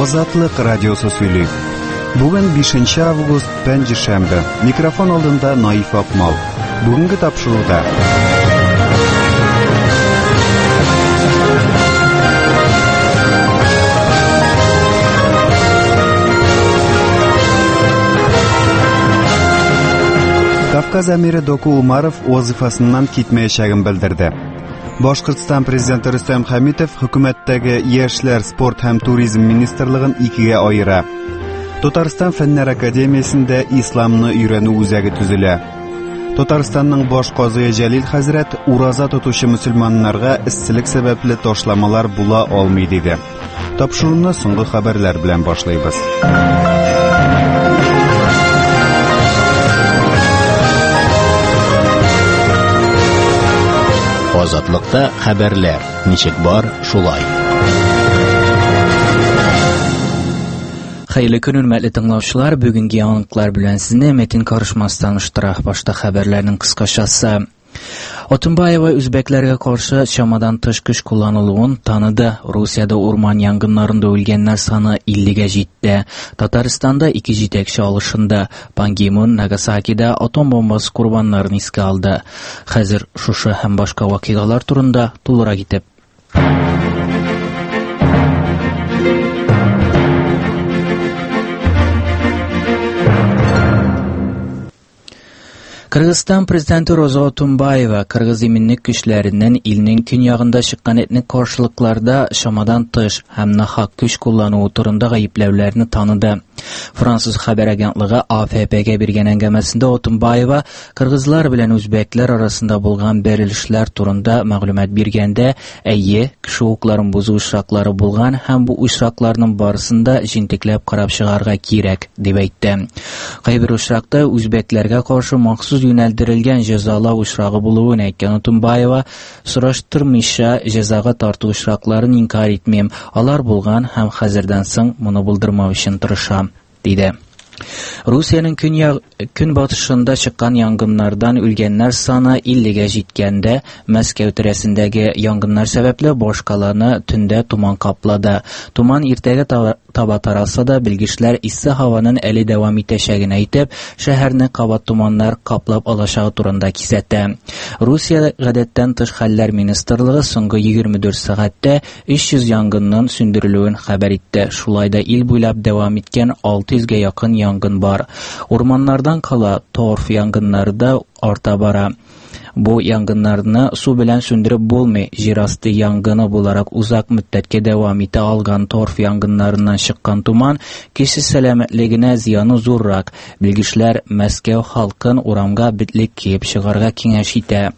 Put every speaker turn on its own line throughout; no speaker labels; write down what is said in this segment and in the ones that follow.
Азатлык радиосы сөйли. Бүген 5 август, пәнҗешәмбе. Микрофон алдында Наиф Акмал. Бүгенге тапшыруда Кавказ әмире Доку Умаров вазифасыннан китмәячәген белдерде. Башкортстан президенты Рөстәм Хәмитов хөкүмәттәге яшьләр, спорт һәм туризм министрлыгын икегә аера. Татарстан фәннәр академиясендә исламны өйрәнү үзәге төзелә. Татарстанның баш казые Җәлил хәзрәт ураза тотучы мөселманнарга эсселек сәбәпле ташламалар була алмый диде. Тапшыруны соңгы хәбәрләр белән башлыйбыз.
Азатлыкта хәбәрләр. Ничек бар, шулай.
Хәерле көн, хөрмәтле тыңлаучылар. Бүгенге яңалыклар белән сезне Метин карышмастан оштыра. Башта хәбәрләрнең кыскачасы. Отынбаева үзбәкләргә каршы чамадан тыш көч кулланылуын таныды. Русияда урман янгыннарында үлгәннәр саны 50-гә җитте. Татарстанда 2 җитәкче алышында. Пан Ги Мун Нагасакида атом бомбасы курбаннарын искә алды. Хәзер шушы һәм башка вакыйгалар турында тулырак итеп. Кыргызстан президенты Роза Отунбаева кыргыз иминник көчләреннән илнең көньягында чыккан этник каршылыкларда шамадан тыш һәм нахак көч куллануы турында гаепләүләрне таныды. Француз хәбәр агентлыгы АФП-гә биргән әңгәмәсендә Отунбаева кыргызлар белән үзбәкләр арасында булган бәрелешләр турында мәгълүмат биргәндә, әйе, кеше укларын бузу очраклары булган һәм бу очракларның барысында җинтекләп карап чыгарга кирәк дип әйтте. Кайбер очракта үзбәкләргә каршы махсус юнәлдерелгән җәзалау очрагы булуын әйткән Отунбаева, сораштырмыйча җәзага тарту очракларын инкар итмим, алар булган һәм хәзердән соң моны булдырмау өчен тырышам, диде. Русиянең көнбатышында чыккан янгыннардан үлгәннәр саны 50-гә җиткәндә, Мәскәү тирәсендәге янгыннар сәбәпле башкаланы төндә туман каплады. Туман иртәгә таба таралса да, белгечләр иссе һаваның әле дәвам итәчәген әйтеп, шәһәрне кабат туманнар каплап алачагы турында кисәтә. Русия гадәттән тыш хәлләр министрлыгы соңгы 24 сәгатьтә 300 янгынның сүндерелүен хәбәр итте. Шулай да ил буйлап дәвам иткән 600-гә якын янгын бар. Урманнардан кала торф янгыннары да арта бара. Бу янгыннарны су белән сүндереп булмый. Җирасты янгыны буларак узак мөддәткә дәвам итә алган торф янгыннарыннан чыккан туман кеше сәламәтлегенә зыяны зуррак. Белгечләр Мәскәү халкын урамга битлек киеп чыгарга киңәш итә.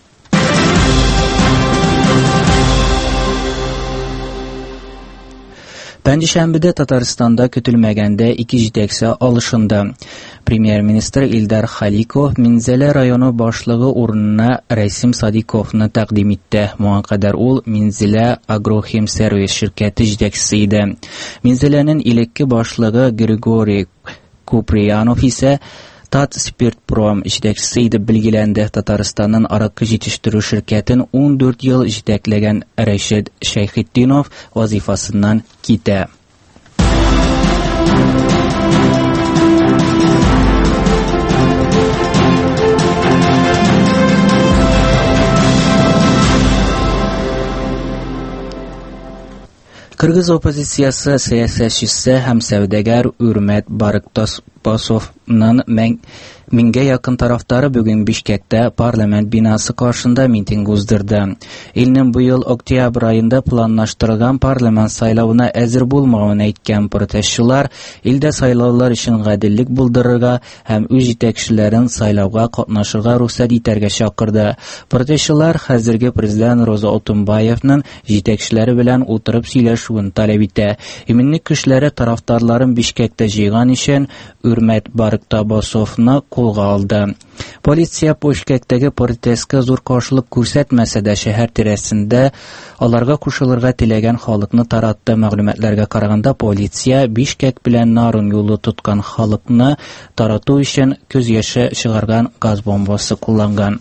Пәнҗешәмбедә Татарстанда көтелмәгәндә 2 җитәкче алышында. Премьер-министр Илдар Халиков Минзәлә районы башлыгы урынына Рәсим Садиковны тәкъдим итте. Моңа кадәр ул Минзәлә Агрохим сервис ширкәте җитәкчесе иде. Минзәләнең илекке башлыгы Григорий Куприянов исә Татспиртпром җитәкчесе итеп билгеләнде. Татарстанның аракы җитештерү ширкәтен 14 ел җитәкләгән Рәшид Шәйхетдинов вазифасыннан китә. Кыргыз оппозициясы сәясәтчесе һәм сәүдәгәр Үрмәт Барыкбасовның меңгә якын тарафдары бүген Бишкектә парламент бинасы каршында митинг уздырды. Илнең бу ел октябрь айында планлаштырылган парламент сайлауына әзер булмавын әйткән протестчылар илдә сайлаулар өчен гаделлек булдырырга һәм үз җитәкчеләрен сайлауга катнашырга рөхсәт итәргә чакырды. Протестчылар хәзерге президент Роза Отунбаевның җитәкчеләре белән утырып сөйләшүен таләп итә. Иминник көчләре тарафдарларын Бишкектә җыйган өчен Үрмәт Барыкбасовны кулга алды. Полиция Бишкектәге протестка зур каршылык күрсәтмәсә дә шәһәр тирәсендә аларга кушылырга теләгән халыкны таратты. Мәгълүматларга караганда, полиция Бишкек белән Нарын юлы тоткан халыкны тарату өчен күз яше чыгарган газ бомбасы кулланган.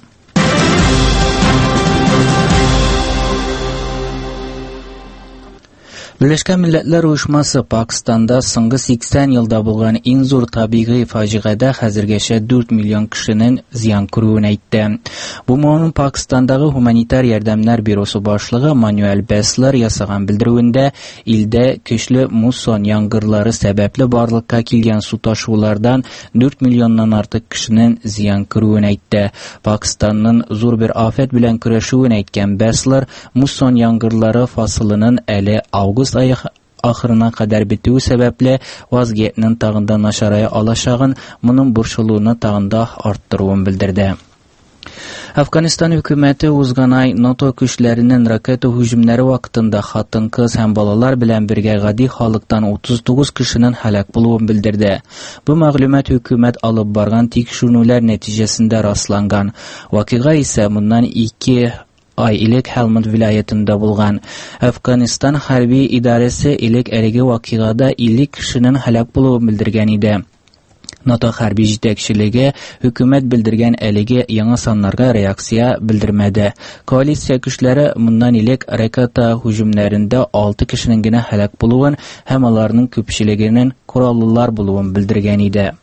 Birleşken Milletler Uyuşması Pakistanda соңгы 80 елда булган иң зур табигый фаҗигадә хәзергәчә 4 миллион кешенең зыян күрүен әйтте. Бу мәгълүм Пакистандагы гуманитар ярдәмнәр бюросы башлыгы Мануэль Беслер ясаган белдерүендә, илдә көчле муссон яңгырлары сәбәпле барлыкка килгән су ташулардан 4 миллионнан артык кешенең зыян күрүен әйтте. Пакистанның зур бер афәт белән көрәшүен әйткән Беслер, муссон яңгырлары фасылының әле август айы ахырына кадәр битүе сәбәпле вазгиятның тагында начарая алачагын, моның борчылуны тагында арттыруын белдерде. Афганистан хөкүмәте узган ай НАТО көчләренең ракета һөҗүмнәре вакытында хатын-кыз һәм балалар белән бергә гади халыктан 39 кешенең һәлак булуын белдерде. Бу мәгълүмат хөкүмәт алып барган тикшерүләр нәтиҗәсендә расланган. Вакыйга исә моннан 2 ай элек Хелманд вилаятында булган. Афганистан хәрби идарәсе элек әлеге вакыйгада 50 кешенең һәлак булуын белдергән иде. НАТО хәрби җитәкчелеге хөкүмәт белдергән әлеге яңа саннарга реакция белдермәде. Коалиция көчләре моннан элек ракета һөҗүмнәрендә 6 кешенең генә һәлак булуын һәм аларның күпчелегенең кораллылар булуын белдергән иде.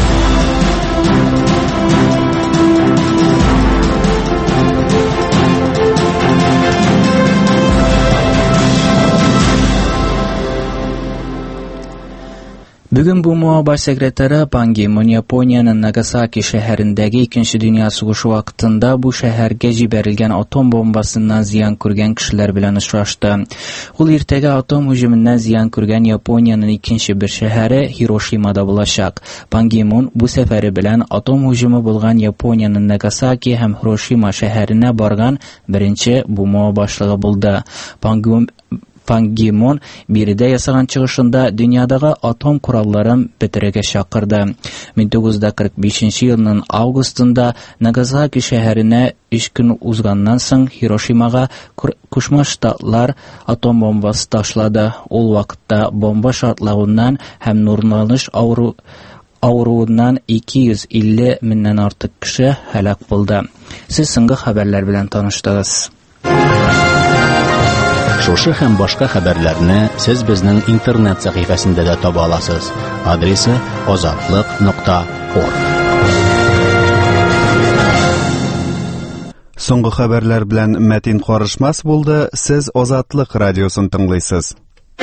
Бүген бу баш секретары Пан Ги Мун Япониянең Нагасаки шәһәрендәге 2нче дөнья сугышы вакытында бу шәһәргә җибәрелгән атом бомбасыннан зыян күргән кешеләр белән очрашты. Ул иртәгә атом һөҗүменнән зыян күргән Япониянең 2нче бер шәһәре Хирошимада булачак. Пан Ги Мун бу сәфәре белән атом һөҗүме булган Япониянең Нагасаки һәм Хирошима шәһәренә барган беренче бу башлыгы булды. Пан Ги Мун биредә ясаган чыгышында дөньядагы атом коралларын бетерергә чакырды. 1945 елның августында Нагасаки шәһәренә 3 көн узганнан соң Хирошимага Кушма Штатлар атом бомбасы ташлады. Ул вакытта бомба шартлауыннан һәм нурланыш авыруыннан 250 меңнән артык кеше һәлак булды. Сез соңгы хәбәрләр белән таныштыгыз.
Шушы һәм башка хәбәрләрне сез безнең интернет сәхифәсендә дә таба аласыз. Адресы ozatliq.org.
Соңгы хәбәрләр белән Мәтин Карышмас булды. Сез Азатлык радиосын тыңлыйсыз.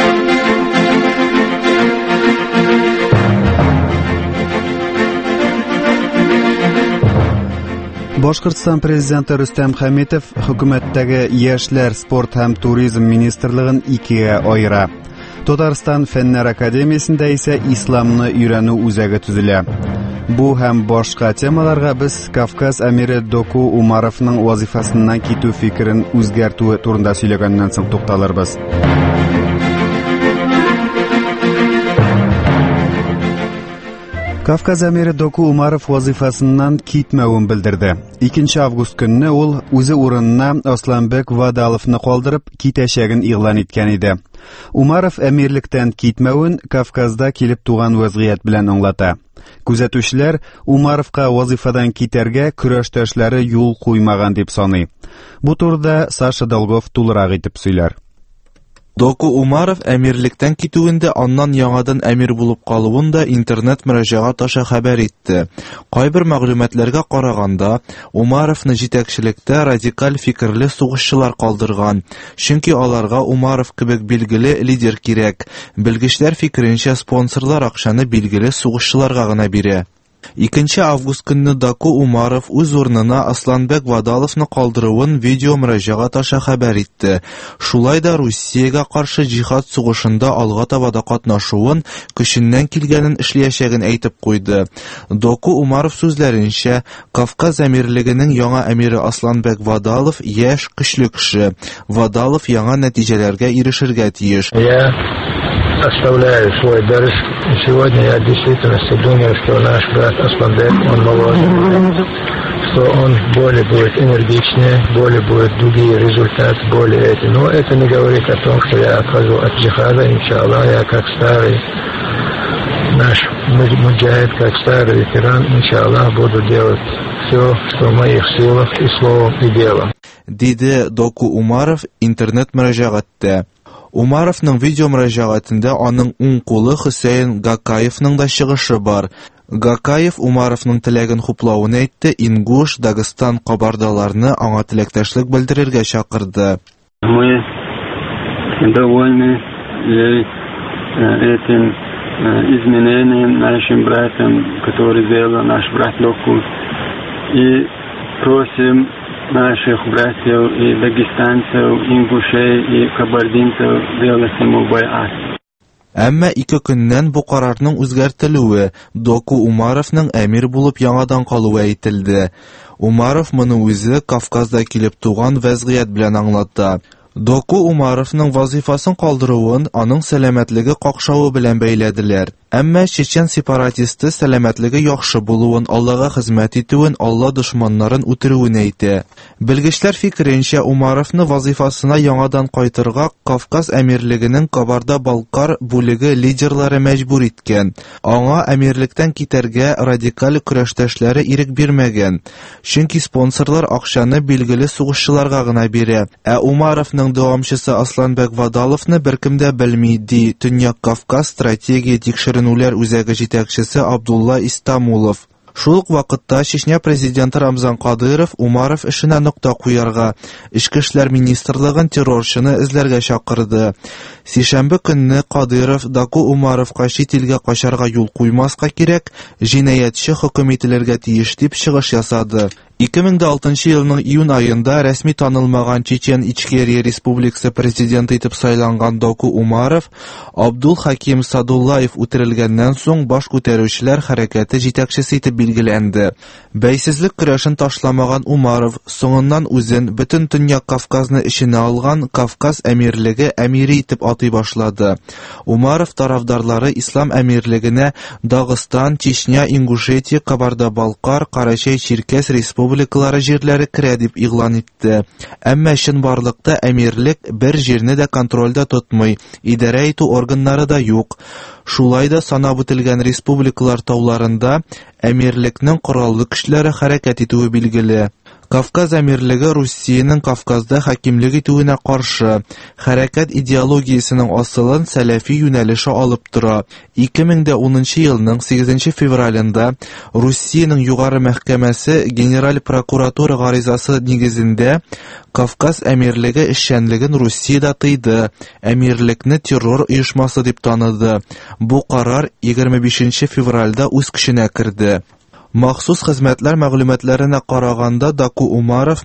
Башкортстан президенты Рөстәм Хәмитов хөкүмәттәге яшьләр, спорт һәм туризм министрлыгын 2гә аера. Татарстан фәннәр академиясендә исә исламны өйрәнү үзәге төзелә. Бу һәм башка темаларга без Кавказ әмире Доку Умаровның вазифасыннан китү фикерен үзгәртүе турында сөйләгәннән соң тукталырбыз. Кавказ әмире Доку Умаров вазифасыннан китмәвен белдерде. 2 август көнне ул үзе урынына Асланбек Вадаловны калдырып китәчәген игълан иткән иде. Умаров әмирлектән китмәвен Кавказда килеп туган вазгыять белән аңлата. Күзәтүчеләр Умаровка вазифадан китәргә көрәштәшләре юл куймаган дип саный. Бу турыда Саша Долгов тулырак итеп сөйләр.
Доку Умаров әмирлектән китүендә аннан яңадан әмир булып калуында интернет мөрәҗәгать аша хәбәр итте. Кайбер мәгълүматларга караганда, Умаровны җитәкчелектә радикаль фикерле сугышчылар калдырган, чөнки аларга Умаров кебек билгеле лидер кирәк. Белгечләр фикеренчә, спонсорлар акчаны билгеле сугышчыларга гына бирә. 2 август көнне Доку Умаров үз урынына Асланбек Вадаловны калдыруын видео мөрәҗәгать аша хәбәр итте. Шулай да Русиягә каршы җихад сугышында алга таба да катнашуын, көченнән килгәнен эшләячәген әйтеп куйды. Доку Умаров сүзләренчә, Кавказ әмирлегенең яңа әмире Асланбек Вадалов яшь, көчле кеше. Вадалов яңа нәтиҗәләргә ирешергә тиеш.
Оставляю свой дарс. Сегодня я действительно думаю, что наш брат Асланбек, он моложе, что он более будет энергичнее, более будет другие результаты, более эти. Но это не говорит о том, что я отхожу от джихада, иншаллах, я как старый наш муджахид, как старый ветеран, иншаллах, буду делать все, что в моих силах и словом, и делом.
Диде Доку Умаров интернет мөрәҗәгатьтә. Умаровның видео мөрәҗәгатендә аның уң кулы Хусейн Гакаевның да чыгышы бар. Гакаев Умаровның теләген хуплавын әйтте, Ингуш, Дагестан кабардаларны аңа теләктәшлек белдерергә чакырды.
Мы довольны этим изменением нашим братьям, который сделал наш брат Доку, и просим наших братьев и дагестанцев, ингушей и кабардинцев делать ему байат.
Әмма 2 көннән бу карарның үзгәртелүе, Доку Умаровның әмир булып яңадан калуы әйтелде. Умаров моны үзе Кавказда килеп туган вазгыять белән аңлата. Доку Умаровның вазифасын калдыруын аның сәламәтлеге какшавы белән бәйләделәр. Әмма чечен сепаратисты сәламәтлеге яхшы булуын, Аллага хезмәт итүен, Алла дошманнарын үтерүен әйтә. Белгечләр фикеренчә, Умаровны вазифасына яңадан кайтырга Кавказ әмирлегенең Кабарда-Балкар бүлеге лидерлары мәҗбүр иткән. Аңа әмирлектән китәргә радикаль көрәштәшләре ирек бирмәгән. Чөнки спонсорлар акчаны билгеле сугышчыларга гына бирә. Ә Умаровның дәвамчысы Асланбек Вадаловны беркем дә белми, ди Төньяк Кавказ стратегия тикшеренүләр үзәге җитәкчесе Абдулла Истамулов. Шул ук вакытта Чечня президенты Рамзан Кадыров Умаров эшенә нокта куярга, Ичке эшләр министрлыгын террорчыны эзләргә чакырды. Сишәмбе көнне Кадыров Доку Умаровка чит илгә качарга юл куймаска кирәк, җинаятьче хөкем ителергә тиеш дип чыгыш ясады. 2006 елның июнь ayында рәсми танылмаган Чечен Ичкерия Республикасы президенты итеп сайланган Доку Умаров Абдул Хаким Садуллаев үтерелгәннән соң баш күтәрүчеләр хәрәкәте җитәкчесе итеп билгеләнде. Бәйсезлек көрәшен ташламаган Умаров соңыннан үзен бөтен Төньяк Кавказны эченә алган Кавказ әмирлеге әмире итеп атый башлады. Умаров тарафдарлары ислам әмирлегенә Дагыстан, Чечня, Ингушетия, Кабарда-Балкар, Карачай-Черкес республикалары җирләре керә дип игълан итте. Әмма чынбарлыкта әмирлек бер җирне дә контрольдә тотмый, идарә итү органнары да юк. Шулай да санап үтелгән республикалар тауларында әмирлекнең кораллы көчләре хәрәкәт итүе билгеле. Кавказ әмирлеге Русиянең Кавказда хакимлек итүенә каршы. Хәрәкәт идеологиясенең асылын сәләфи юнәлеше алып тора. 2010 елның 8 февралендә Русиянең югары мәхкәмәсе Генераль прокуратура гаризасы нигезендә Кавказ әмирлеге эшчәнлеген Русиядә тыйды. Әмирлекне террор оешмасы дип таныды. Бу карар 25 февральдә үз көченә керде. Махсус хезмәтләр мәгълүматларына караганда Доку Умаров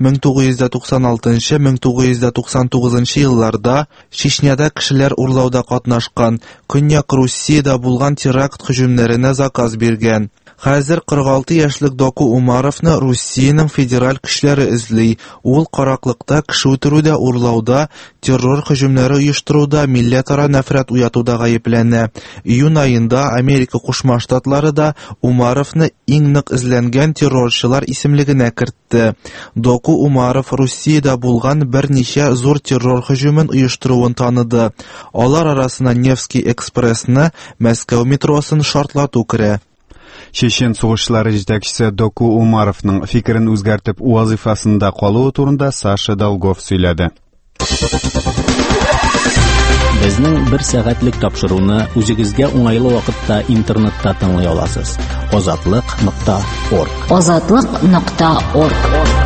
1996-1999 елларда Чечняда кешеләр урлауда катнашкан, Көньяк Русиядә булган теракт һөҗүмнәренә заказ биргән. Хәзер 46 яшьлек Доку Умаровны Русиянең федераль көчләре эзли. Ул караклыкта, кеше үтерүдә, урлауда, террор һөҗүмнәре оештыруда, милләтара нәфрәт уятуда гаепләнә. Июнь ayында Америка Кушма Штатлары да Умаровны иң нык эзләнгән террорчылар исемлегенә кертте. Доку Умаров Русиядә булган берничә зур террор һөҗүмен оештыруын таныды. Алар арасына Невский экспрессны, Мәскәү метросын шартлату керә.
Чечен сугышлары җитәкчесе Доку Умаровның фикерен үзгәртеп вазифасында калуы турында Саша Долгов сөйләде.
Безнең 1 сәгатьлек тапшыруны үзегезгә уңайлы вакытта интернетта тыңлый аласыз. Озатлык.орг.
Озатлык.орг.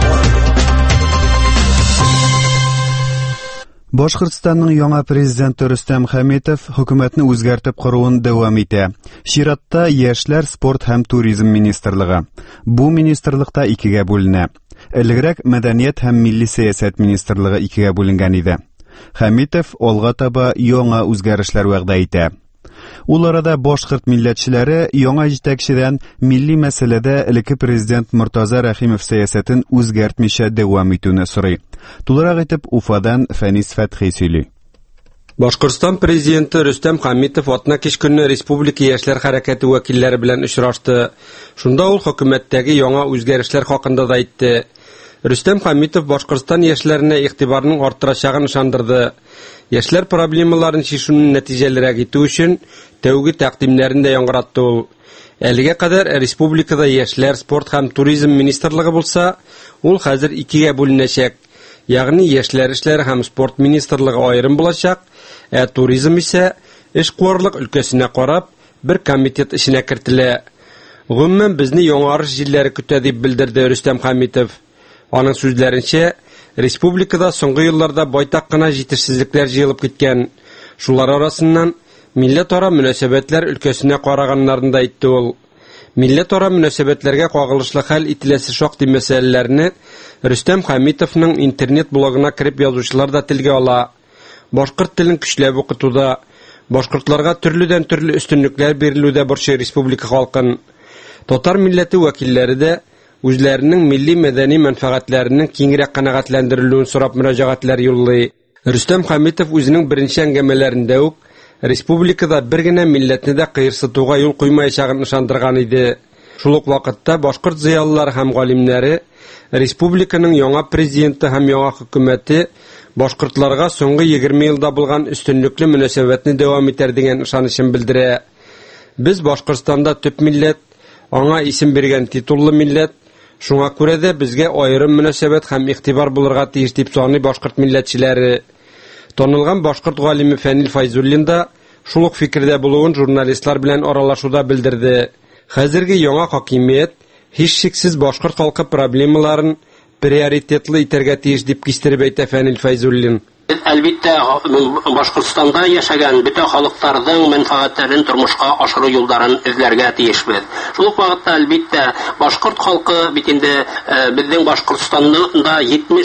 Башкортстанның яңа президенты Рөстәм Хәмитов хөкүмәтне үзгәртеп коруын дәвам итә. Чиратта яшьләр, спорт һәм туризм министрлыгы. Бу министрлыкта 2гә бүленә. Элегрәк мәдәният һәм милли сәясәт министрлыгы 2гә бүленгән иде. Хәмитов алга таба яңа үзгәрешләр вәгъдә итә. Ул арада башкорт милләтчеләре яңа җитәкчедән милли мәсьәләдә элекке президент Муртаза Рәхимов сәясәтен үзгәртмичә дәвам итүне сорый. Тулырак итеп Уфадан Фәнис Фәтхи сөйли.
Башкортстан президенты Рөстәм Хәмитов атна кич көнне республика яшьләр хәрәкәте вәкилләре белән очрашты. Шунда ул хөкүмәттәге яңа үзгәрешләр хакында да әйтте. Рөстәм Хәмитов Башкортстан яшьләренә игътибарның артырачагын ышандырды. Яшьләр проблемаларын чишүнең нәтиҗәлерәк итү өчен тәүге тәкъдимнәрен дә яңгыратты ул. Әлегә кадәр республикада яшьләр, спорт һәм туризм министрлыгы булса, ул хәзер 2гә бүленәчәк. Ягъни яшьләр эшләре һәм спорт министрлыгы аерым булачак, туризм исә эшкуарлык өлкәсенә карап бер комитет эшенә кертелә. Гомумән безне яңарыш җилләре көтә дип белдерде Рөстәм Хәмитов. Аның сүзләренчә, республикада соңгы елларда байтак кына җитешсезлекләр җыелып киткән. Шулар арасыннан милләтара мөнәсәбәтләр өлкәсенә караганнарын да әйтте ул. Милләтара мөнәсәбәтләргә кагылышлы хәл ителәсе шактый мәсьәләләрне Рөстәм Хәмитовның интернет блогына кирип язучылар да телгә ала. Башкорт телен көчләп укытуда, башкортларга төрледән-төрле өстенлекләр бирелүдә борчый республика халкын. Татар милләте вәкилләре дә үзләренең милли-мәдәни мәнфәгатьләренең киңрәк канәгатьләндерелүен сорап мөрәҗәгатьләр юллый. Рөстәм Хәмитов үзенең беренче әңгәмәләрендә үк республикада бер генә милләтне дә кыерсытуга юл куймаячагын ышандырган иде. Шул ук вакытта башкорт зыялылары һәм галимнәре республиканың яңа президенты һәм яңа хөкүмәте башкортларга соңгы 20 елда булган өстенлекле мөнәсәбәтне дәвам итәр дигән ышанычын белдерә. Без Башкортстанда төп милләт, аңа исем биргән титуллы милләт, шуңа күрә дә безгә аерым мөнәсәбәт һәм игътибар булырга тиеш дип саный башкорт милләтчеләре. Танылган башкорт галиме Фәнил Файзуллин да шул ук фикердә булуын журналистлар белән аралашуда белдерде. Хәзерге яңа хакимият һичшиксез башкорт халкы проблемаларын приоритетлы итәргә тиеш дип кистереп әйтә Фәнил Файзуллин.
Әлбиттә, Башкортстанда яшәгән бөтен халыкларның мәнфәгатьләрен тормышка ашыру юлларын эзләргә тиешбез. Шул ук вакытта, әлбиттә, башкорт халкы бит инде безнең Башкортстанда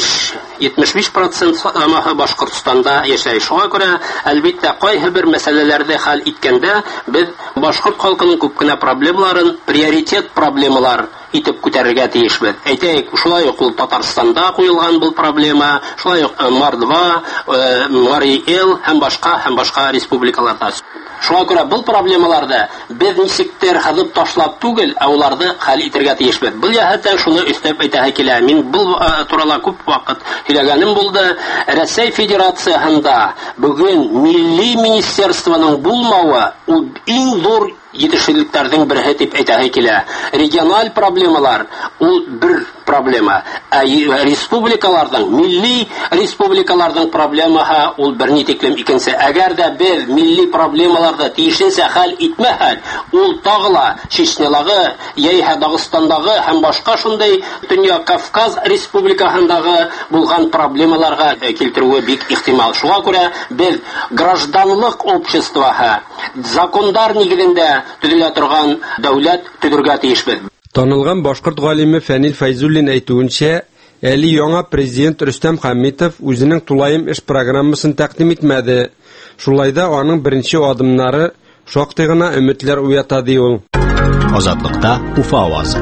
75% Башкортстанда яшәй. Шуңа күрә, әлбиттә, кайһы бер мәсьәләләрдә хәл иткәндә без башкорт халкының күп кенә проблемаларын приоритет проблемалар итеп күтәрергә тиешбез. Әйтәйек, шулай ук Татарстанда куелган бу проблема, шулай ук Мордва, Мари-Эл һәм башка республикаларда. Шуңа күрә бу проблемаларда без ничектер хәзер ташлап түгел, уларны хәл итәргә тиешбез. Бу җәһәттән шуны өстәп әйтәһе килә. Мин бу турыда күп вакыт һөйләгәнем булды. Россия Федерациясында бүген милли министерствоның булмавы ул иң зур җитешсезлекләрнең бере дип әйтәһе килә. Региональ проблемалар ул бер проблема. Республикаларның, милли республикаларның проблемаһы ул берни тиклем икенче. Әгәр дә без милли проблемаларда тиешенчә хәл итмәһәк, ул тагыла Чечнялагы, яисә Дагыстандагы һәм башка шундай Төньяк Кавказ республикаһындагы булган проблемаларга килтерүе бик ихтимал. Шуңа күрә без гражданлык обществоһы, закондар нигезендә төзелә торган дәүләт төзергә тиешбез.
Танылган башкорт галиме Фәнил Файзуллин әйтүенчә, әле яңа президент Рөстәм Хәмитов үзенең тулаем эш программасын тәкъдим итмәде. Шулайда аның беренче адымнары шактый гына өметләр уята ди ул.
Азатлыкта Уфа авазы.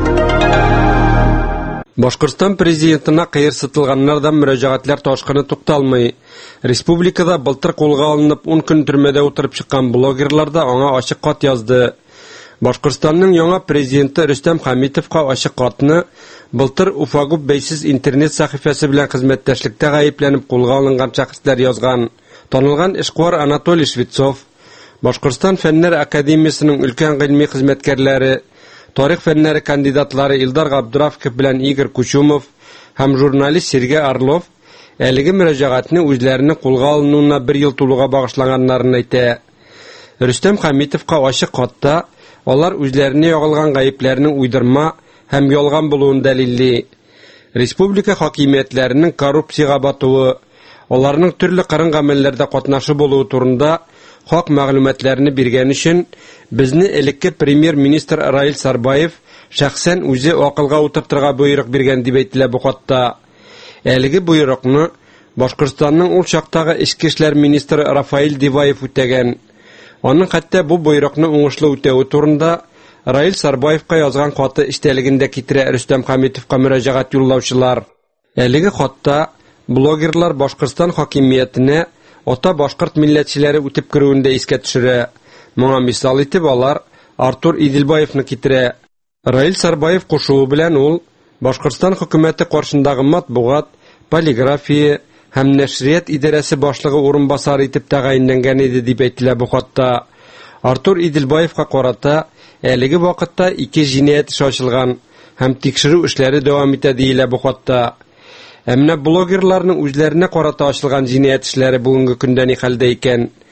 Башкортстан президентына кыерсытылганнардан мөрәҗәгатьләр ташкыны тукталмый. Республикада былтыр кулга алынып 10 көн төрмәдә утырып чыккан блогерлар да аңа ачык кат язды. Башкортстанның яңа президенты Рөстәм Хәмитовка ачык катны былтыр Уфагуб бәйсез интернет сәхифәсе белән хезмәттәшлектә гаепләнеп кулга алынган шәхесләр язган. Танылган эшкуар Анатолий Швецов, Башкортстан фәннәр академиясының өлкән гыйльми хезмәткәрләре, тарих фәннәре кандидатлары Илдар Габдрафов белән Игорь Кучумов һәм журналист Сергей Орлов әлеге мөрәҗәгатьне үзләренең кулга алынуына 1 ел тулуга багышлаганнарын әйтә. Рөстәм Хәмитовка ачык катта алар үзләренә ягылган гаепләрнең уйдырма һәм ялган булуын дәлилли. Республика хакимиятләренең коррупциягә батуы, аларның төрле кырын гамәлләрдә катнашы булуы турында хак мәгълүматларны биргән өчен безне элекке премьер-министр Раил Сарбаев шәхсән үзе акылга утыртырга буйрык биргән дип әйтелә бу хатта. Әлеге буйрыкны Башкортстанның ул чактагы эчке эшләр министры Рафаил Диваев үтәгән. Аның хәтта бу буйрыкны уңышлы үтәүе турында Раил Сарбаевка язган хаты истәлегендә китерә Рөстәм Хәмитовка мөрәҗәгать юллаучылар. Әлеге хатта блогерлар Башкортстан хакимиятенә ата башкорт милләтчеләре үтеп керүендә искә төшерә. Моңа мисал итеп алар Артур Идилбаевны китерә. Раил Сарбаев кушуы белән ул Башкортстан хөкүмәте каршындагы матбугат, полиграфия һәм нәшрият идарәсе башлыгы урынбасары итеп тәгаенләнгән иде дип әйтелә бу хатта. Артур Идилбаевка карата әлеге вакытта 2 җинаять эше ачылган һәм тикшерү эшләре дәвам итә диелә бу хатта. Әмма блогерларның үзләренә карата ачылган җинаять эшләре бүгенге көндә ни хәлдә икән?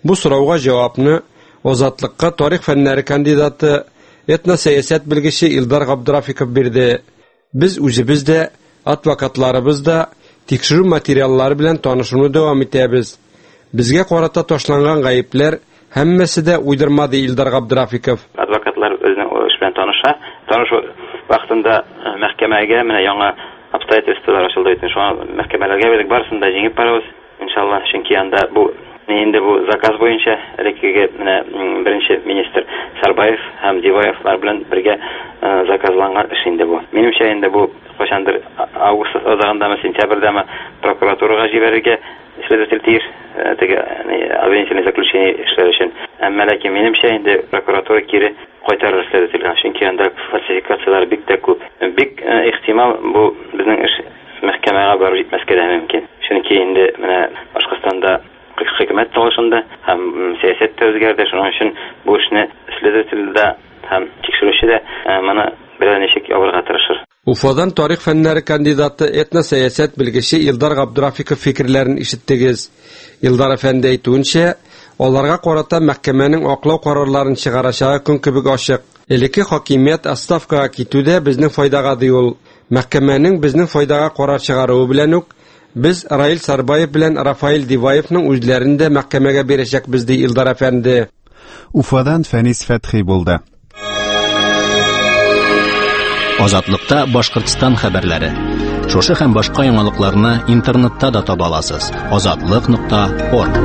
Бу сорауга җавапны Озатлыкка тарих фәннәре кандидаты, этносәясәт белгече Илдар Габдрафиков бирде. Без үзебез дә, адвокатларыбыз да тикшерү материаллары белән танышуны дәвам итәбез. Безгә карата ташланган гаепләр һәммәсе дә уйдырма, ди Илдар Габдрафиков.
Адвокатлар үзенең эш белән танышу вакытында мәхкәмәгә менә яңа обстоятельстволар ачылды икән. Шуңа мәхкәмәләргә бирдек, барысын да җиңеп барабыз. Иншалла, чөнки анда бу заказ буенча элеккеге менә беренче министр Сарбаев һәм Диваевлар белән бергә заказланган эш инде бу. Минемчә инде бу кайчандыр август азагындамы, сентябрьдәме прокуратурага җибәрергә следователь тиеш, теге обвинительное заключение эшләр өчен. Әмма ләкин минемчә инде прокуратура кире кайтарыр следовательгә, чөнки анда фальсификациялар бик тә күп. Бик ихтимал бу безнең эш мәхкәмәгә барып җитмәскә дә мөмкин. Чөнки инде менә Башкортстанда хөкүмәт талашында һәм сәясәт тә үзгәрде. Шуның өчен бу эшне следователь дә һәм тикшерүче дә моны берәр ничек ябарга тырышыр.
Уфадан тарих фәннәре кандидаты, этносәясәт белгече Илдар Габдрафиков фикерләрен ишеттегез. Илдар әфәнде әйтүенчә, аларга карата мәхкәмәнең аклау карарларын чыгарачагы көн кебек ачык. Элекке хакимият отставкага китүдә безнең файдага ди ул. Мәхкәмәнең безнең файдага карар чыгаруы белән үк biz Раил Сарбаев белән Рафаил Диваевның үзләрен дә мәхкәмәгә бирәчәкбез, ди Илдар әфәнде.
Уфадан Фәнис Фәтхи булды.
Азатлыкта Башкортстан хәбәрләре. Шушы һәм башка яңалыкларны интернетта да таба аласыз. azatlyk.org.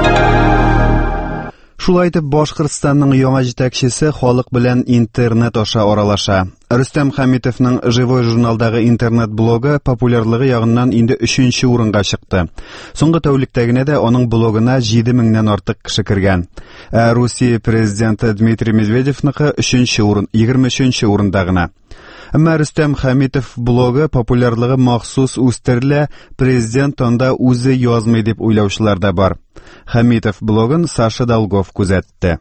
Шулай итеп, Башкортстанның яңа җитәкчесе халык белән интернет аша аралаша. Рөстәм Хәмитовның Живой журналдагы интернет блогы популярлыгы ягыннан инде 3нче урынга чыкты. Соңгы тәүлектә генә дә аның блогына 7000-нән артык кеше кергән. Русия президенты Дмитрий Медведевныкы 3нче урын, 23нче урында гына. Әмма Рөстәм Хәмитов блогы популярлыгы махсус үстерелә, президент анда үзе язмый дип уйлаучылар да бар. Хәмитов блогын Саша Долгов күзәтте.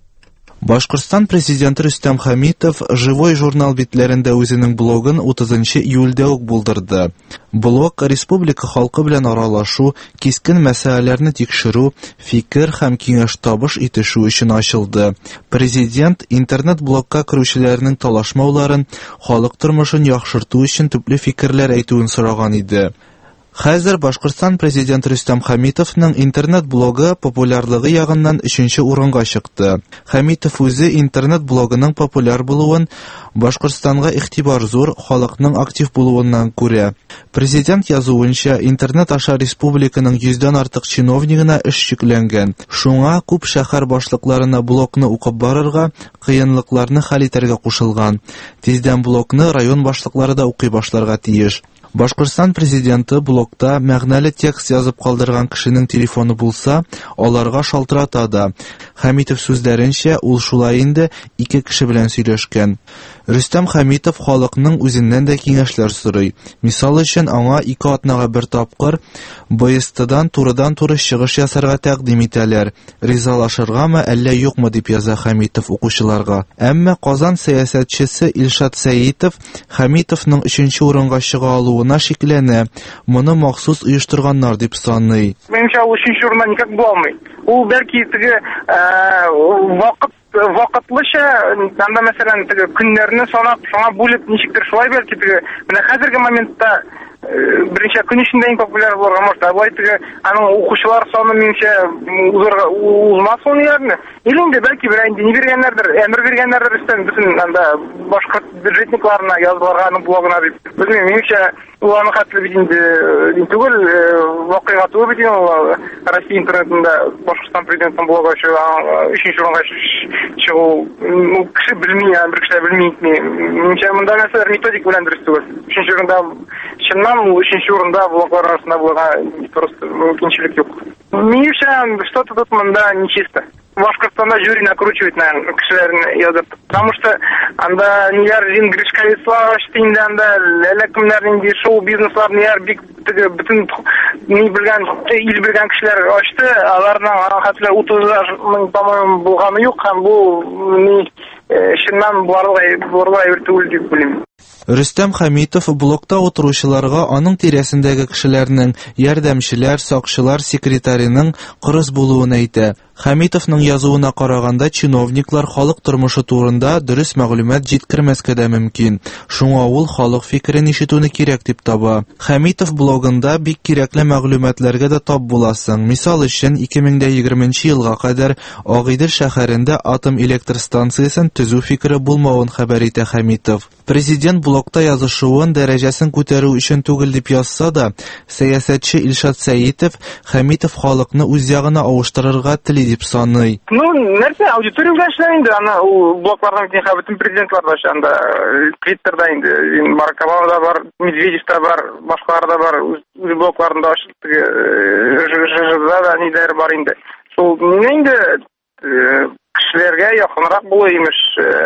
Башкортстан президенты Рөстәм Хәмитов Живой журнал битләрендә үзенең блогын 30 июльдә үк булдырды. Блог республика халкы белән аралашу, кискен мәсьәләләрне тикшерү, фикер һәм киңәш табыш итешү өчен ачылды. Президент интернет-блогка керүчеләрнең талашмауларын, халык тормышын яхшырту өчен төпле фикерләр әйтүен сораган иде. Хәзер Башкортстан президенты Рөстәм Хәмитовның интернет-блогы популярлыгы ягыннан 3нче урынга чыкты. Хәмитов үзе интернет-блогының популяр булуын Башкортстанга игътибар зур, халыкның актив булуыннан күрә. Президент язуынча, интернет аша республиканың 100дән артык чиновнигына эш чикләнгән. Шуңа күп шәһәр башлыкларына блогны укып барырга, кыенлыкларны хәл итәргә кушылган. Тиздән блогны район башлыклары да укый башларга тиеш. Башкортстан президенты блогта мәгънәле текст язып калдырган кешенең телефоны булса, аларга шалтырата да. Хәмитов сүзләренчә, ул шулай инде 2 кеше белән сөйләшкән. Рөстәм Хәмитов халыкның үзеннән дә киңәшләр сорый. Мисал өчен, аңа 2 атнага бер тапкыр БСТдан турыдан-туры чыгыш ясарга тәкъдим итәләр. Ризалашыргамы, әллә юкмы дип яза Хәмитов укучыларга. Әмма Казан сәясәтчесе Илшат Сәитов Хәмитовның 3нче урынга чыга алуына шикләнә. Моны махсус оештырганнар дип саный.
Менимчә, ул 3нче урынга никак булмый. Ул бәлки теге вакытлыча, анда мәсәлән, теге көннәрне санап, шуңа бүлеп ничектер шулай бәлки теге, менә хәзерге моментта беренче көн эчендә иң популяр булырга может, алай теге аның укучылар саны менимчә узмас ул ярны. Или инде бәлки бер инде не биргәннәрдер, әмер биргәннәрдер өстән бөтен анда башка бюджетникларына язылырга аның блогына дип. Белмим, менимчә ул аны хәтле бит инде түгел, вакыйга түгел бит ул Россия интернетында Башкортстан президентының блогы ачыган 3нче урынга чыгу, кеше белми, бер кеше белми. Менимчә монда нәрсәләр методик белән дөрес түгел. 3нче урында чыннан 3нче урында блоглар арасында булган просто мөмкинчелек юк. Менимчә, что-то тут монда нечисто. Башкортстанда жюри накручивает, наверное, кешеләрне язып. Потому что анда ниләр Гришковецлар ачты инде, анда ләкемнәр инде шоу-бизнеслар ниләр бик бөтен ни белгән, ил белгән кешеләр ачты. Аларның хәтле 30 мең по-моему булганы юк, һәм бу ни чыннан булырга әйбер түгел дип белим.
Рөстәм Хәмитов блокта утыручыларга аның тирәсендәге кешеләрнең, ярдәмчеләр, сакчылар секретарының кырыс булуын әйтә. Хәмитовның язуына караганда, чиновниклар халык тормышы турында дөрес мәгълүмат җиткермәскә дә мөмкин. Шуңа ул халык фикерен ишетүне кирәк дип таба. Хәмитов блогында бик кирәкле мәгълүматларга да тап буласың. Мисал өчен, 2020 елга кадәр Агыйдел шәһәрендә атом электр станциясен төзү фикере булмавын хәбәр итә Хәмитов. Президент блогта язышуын дәрәҗәсен күтәрү өчен түгел дип язса да, сәясәтче Илшат Сәитов Хәмитов халыкны үз ягына авыштырырга тели дип саный.
Нәрсә, аудитория белән эшләр инде, ана ул блокларның киң бөтен президентлар да анда Твиттерда инде, Барак Обама да бар, Медведев да бар, башкалар да бар, үз блокларында ачылды, ЖЖда да ниләр бар инде. Шул инде кешеләргә якынрак булу имеш,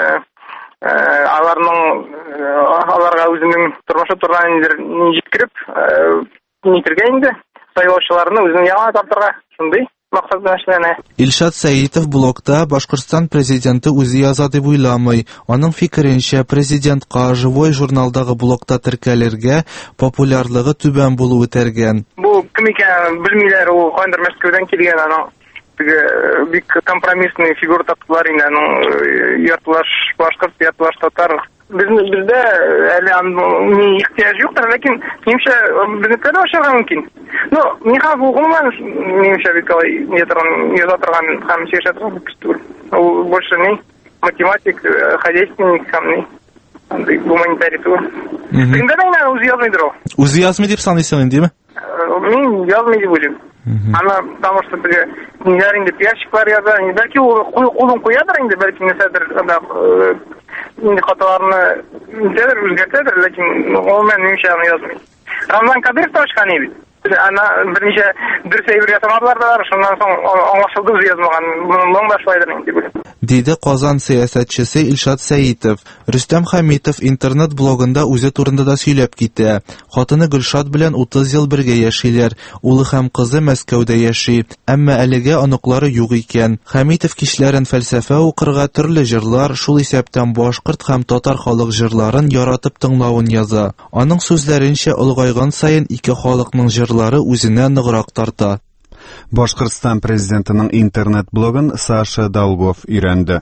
аларга үзенең тормышы турында ни җиткереп, нитергә инде, сайлаучыларны үзенең ягына тартырга, шундый максат белән эшләнә.
Илшат Сәитов блогта Башкортстан президенты үзе яза дип уйламый. Аның фикеренчә, президентка Живой журналдагы блогта теркәлергә популярлыгы түбән булу үтәргән.
Бу кем икәнен белмиләр, ул кайдыр Мәскәүдән килгән, аның бик компромиссный фигура таптылар инде, аның яртылаш башкорт, яртылаш татар. Бездә әле аны ихтияҗ юктыр, ләкин нимчә безнекә дә ашарга мөмкин. Ну, нихәл булган, нимчә бик яза торган һәм сөйләшә торган кеше. Ул больше не математик, хозяйственник һәм не гуманитарий тур. Инде менә үзе язмыйдыр ул.
Үзе язмый дип саныйсың инде,
Мин язмый дип уйлыйм. Ана потому что ниләр инде пиарщиклар яза, бәлки ул кулын куядыр инде, бәлки нәрсәдер анда инде хаталарны үзгәртәдер, ләкин ул нимчә аны язмый. Рамзан Кадыров та ашкан иде. Ана берничә дөрес әйбер ятамадылар да, шуннан соң аңлашылды үзе язмаган. Моның да шулайдыр инде бу.
Диде Казан сәясәтчесе Илшат Сәитов. Рөстәм Хәмитов интернет блогында үзе турында да сөйләп китә. Хатыны Гөлшат белән 30 ел бергә яшиләр. Улы һәм кызы Мәскәүдә яши. Әмма әлегә оныклары юк икән. Хәмитов кичләрен фәлсәфә укырга, төрле җырлар, шул исәптән башкорт һәм татар халык җырларын яратып тыңлавын яза. Аның сүзләренчә, улгайган саен ике халыкның җырлары үзенә ныграк тарта.
Башкортстан президентының интернет-блогын Саша Долгов өйрәнде.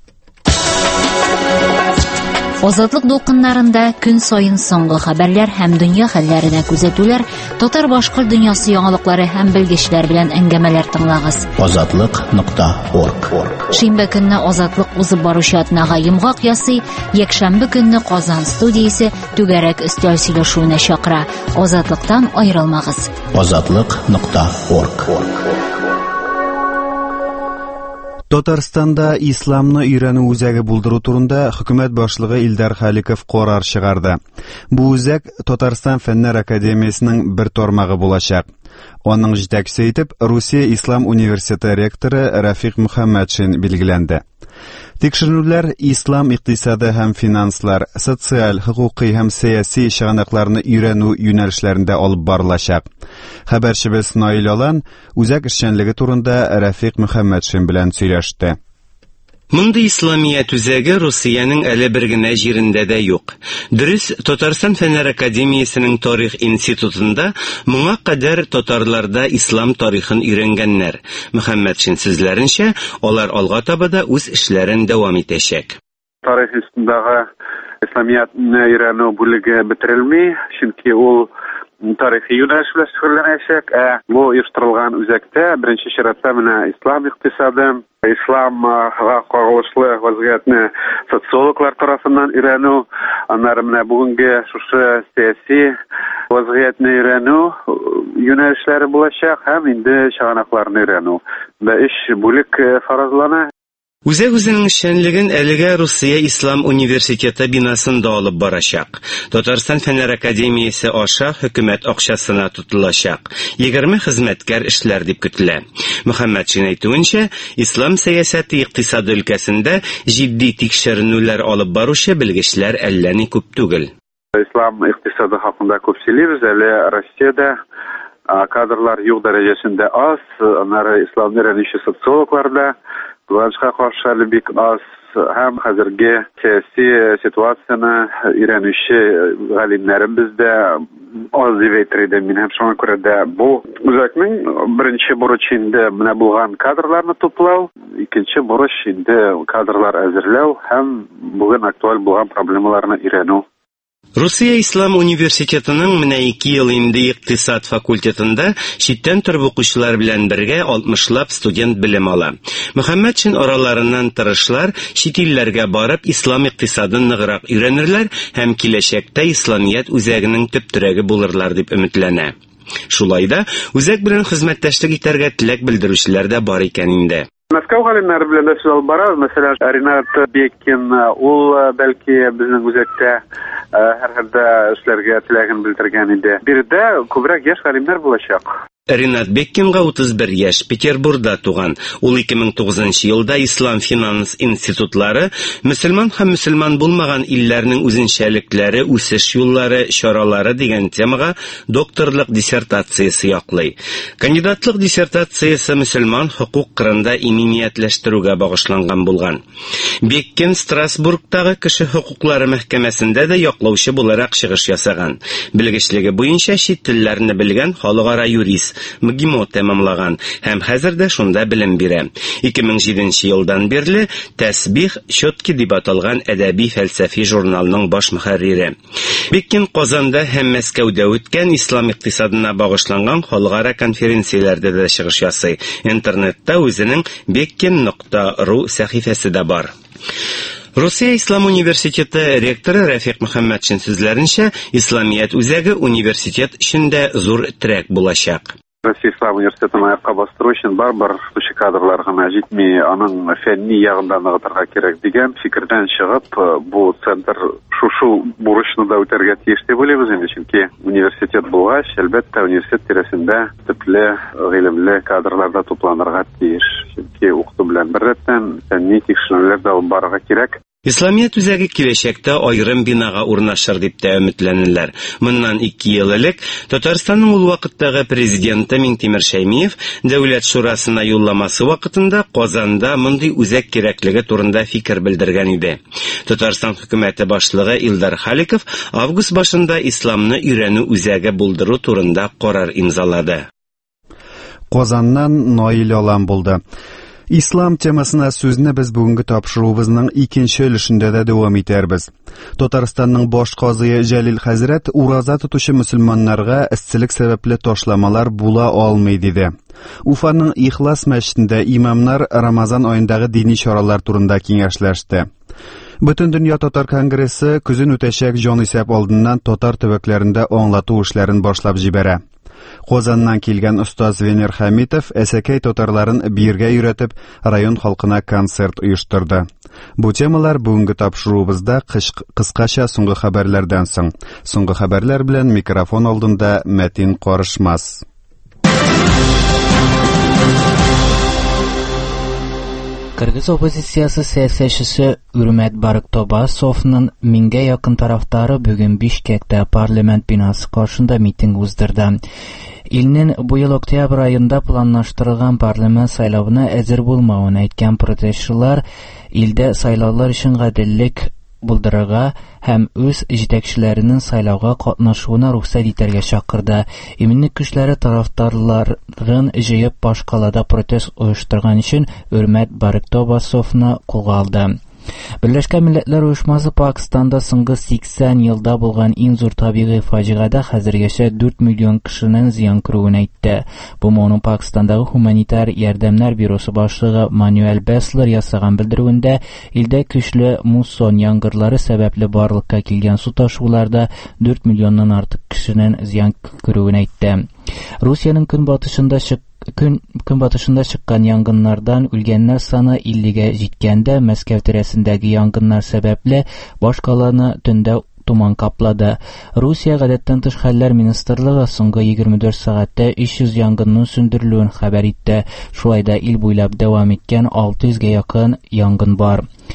Азатлык дулкыннарында көн сайын соңгы хәбәрләр һәм дөнья хәлләренә күзәтүләр, татар-башкорт дөньясы яңалыклары һәм белгечләр белән әңгәмәләр тыңлагыз.
Azatlyk.org.
Шимбә көнне Азатлык узып баручы атнага йомгак ясый, якшәмбе көнне Казан студиясе түгәрәк өстәл сөйләшүенә чакыра. Азатлыктан аерылмагыз.
Azatlyk.org.
Татарстанда исламны өйрәнү үзәге булдыру турында хөкүмәт башлыгы Илдар Халиков карар чыгарды. Бу үзәк Татарстан фәннәр академиясенең бер тармагы булачак. Аның җитәкчесе итеп Русия Ислам университеты ректоры Рафик Мөхәммәтшин билгеләнде. Тикшерүләр ислам икътисады һәм финанслар, социаль, хукукый һәм сәяси чыганакларны өйрәнү юнәлешләрендә алып барылачак. Хәбәрчебез Наил Алан үзәк эшчәнлеге турында Рафик Мөхәммәтшин белән сөйләште.
Мондый исламият үзәге Русиянең әле бер генә җирендә дә юк. Дөрес, Татарстан фәннәр академиясенең тарих институтында моңа кадәр татарларда ислам тарихын өйрәнгәннәр. Мөхәммәтшин сүзләренчә, алар алга таба да үз эшләрен дәвам итәчәк.
Тарих институтындагы исламиятны өйрәнү бүлеге бетерелми, чөнки ул тарихи юнәлеш белән шөгыльләнәчәк. Бу оештырылган үзәктә беренче чиратта менә ислам икътисады, исламга кагылышлы вазгыятьне социологлар тарафыннан өйрәнү, аннары менә бүгенге шушы сәяси вазгыятьне өйрәнү юнәлешләре булачак һәм инде чыганакларны өйрәнү. Бу эш бүлек фаразлана.
Үзәк үзенең эшчәнлеген әлегә Русия Ислам университеты бинасында алып барачак. Татарстан фәннәр академиясе аша хөкүмәт акчасына тотылачак. 20 хезмәткәр эшләр дип көтелә. Мөхәммәтшин әйтүенчә, ислам сәясәте икътисады өлкәсендә җитди тикшеренүләр алып баручы белгечләр әллә ни күп түгел.
Ислам икътисады хакында күп сөйлибез, әле Россиядә кадрлар юк дәрәҗәсендә аз, аннары исламны өйрәнүче социологлар да Кыланчка каршы әле бик аз, һәм хәзерге сәяси ситуацияны өйрәнүче галимнәребез дә аз дип әйтер идем мин, һәм шуңа күрә дә бу үзәкнең беренче бурычы инде менә булган кадрларны туплау, икенче бурыч инде кадрлар әзерләү һәм бүген актуаль булган проблемаларны өйрәнү.
Русия Ислам университетының менә 2 ел инде икътисад факультетында читтән торып укучылар белән бергә 60лап студент белем ала. Мөхәммәтшин араларыннан тырышлар чит илләргә барып ислам икътисадын ныграк өйрәнерләр һәм киләчәктә исламият үзәгенең төп терәге булырлар дип өметләнә. Шулай да үзәк белән хезмәттәшлек итәргә теләк белдерүчеләр дә бар икән инде.
Мәскәү галимнәре белән дә сүз алып барабыз. Мәсәлән, Ринат Беккин, ул бәлки безнең үзәктә һәрхәлдә эшләргә теләген белдергән иде. Биредә күбрәк яшь галимнәр булачак.
Ринат Беккинга 31 яшь, Петербургда туган. Ул 2009 елда Ислам финанс институтлары, мөселман һәм мөселман булмаган илләрнең үзенчәлекләре, үсеш юллары, чаралары дигән темага докторлык диссертациясе яклый. Кандидатлык диссертациясе мөселман хукук кырында иминиятләштерүгә багышланган булган. Беккин Страсбургтагы кеше хукуклары мәхкәмәсендә дә яклаучы буларак чыгыш ясаган. Белгечлеге буенча чит телләрне белгән халыкара юрист МГИМО тәмамлаган һәм хәзердә шунда белем бирә. 2007 елдан бирле Тәсбих Щётки дип аталган әдәби-фәлсәфи журналның баш мөхәррире. Беккин Казанда һәм Мәскәүдә үткән ислам икътисадына багышланган халыкара конференцияләрдә дә чыгыш ясый. Интернетта үзенең Bekkin.ru сәхифәсе дә бар. Русия Ислам университеты ректоры Рафик Мөхәммәтшин сүзләренчә, исламият үзәге университет эчендә зур трек булачак.
Россия Ислам университетын аякка бастыру өчен барбер шушы кадрлар гына җитми, аның фәнни ягында ныгытырга кирәк дигән фикердән чыгып, бу центр шушы бурычны да үтәргә тиеш дип уйлыйбыз инде, чөнки университет булгач, әлбәттә университет тирәсендә төпле гыйлемле кадрлар да тупланырга тиеш. Чөнки укыту белән беррәттән фәнни тикшерүләр дә алып барырга кирәк.
Исламият үзәге киләчәктә аерым бинага урнашыр дип тә өметләнәләр. Моннан 2 ел элек Татарстанның ул вакыттагы президенты Минтимер Шәймиев Дәүләт шурасына юлламасы вакытында Казанда мондый үзәк кирәклеге турында фикер белдергән иде. Татарстан хөкүмәте башлыгы Илдар Халиков август башында исламны өйрәнү үзәге булдыру турында карар имзалады.
Казаннан Наил Алам булды. Ислам темасына сүзне без бүгенге тапшыруыбызның икенче өлешендә дә дәвам итәрбез. Татарстанның баш казые Җәлил хәзрәт ураза тотучы мөселманнарга эсселек сәбәпле ташламалар була алмый диде. Уфаның Ихлас мәчетендә имамнар Рамазан аендагы дини чаралар турында киңәшләште. Бөтен дөнья татар конгрессы көзен үтәчәк җанисәп алдыннан татар төбәкләрендә аңлату эшләрен башлап җибәрә. Казаннан килгән остаз Венер Хәмитов әсәкәй татарларын биергә өйрәтеп, район халкына концерт оештырды. Бу темалар бүгенге тапшыруыбызда кыскача соңгы хәбәрләрдән соң. Соңгы хәбәрләр белән микрофон алдында Мәтин Карышмас.
Кыргыз оппозициясы сәясәтчесе Үрмәт Барыктобасовның меңгә якын тарафдары бүген Бишкектә парламент бинасы каршында митинг уздырды. Илнең бу ел октябрь аенда планлаштырылган парламент сайлавына әзер булмавын әйткән протестчылар илдә сайлаулар өчен гаделлек булдырырга һәм үз җитәкчеләренең сайлауга катнашуына рөхсәт итәргә чакырды. Иминлек көчләре тарафдарларын җыеп башкалада протест оештырган өчен Үрмәт Барыктобасовны кулга алды. Берләшкән Милләтләр Оешмасы Пакистанда соңгы 80 елда булган иң зур табигый фаҗигада хәзергәчә 4 миллион кешенең зыян күрүен әйтте. Бу моның Пакистандагы гуманитар ярдәмнәр бюросы башлыгы Мануэль Беслер ясаган белдерүендә, илдә көчле муссон яңгырлары сәбәпле барлыкка килгән су ташуларда 4 миллионнан артык кешенең зыян күрүен әйтте. Русиянең көнбатышында чыккан янгыннардан үлгәннәр саны 50-гә җиткәндә, Мәскәү тирәсендәге янгыннар сәбәпле башкаланы төндә туман каплады. Русия гадәттән тыш хәлләр министрлыгы соңгы 24 сәгатьтә 300 янгынның сүндерелүен хәбәр итте. Шулай да ил буйлап дәвам иткән 600-гә якын янгын бар.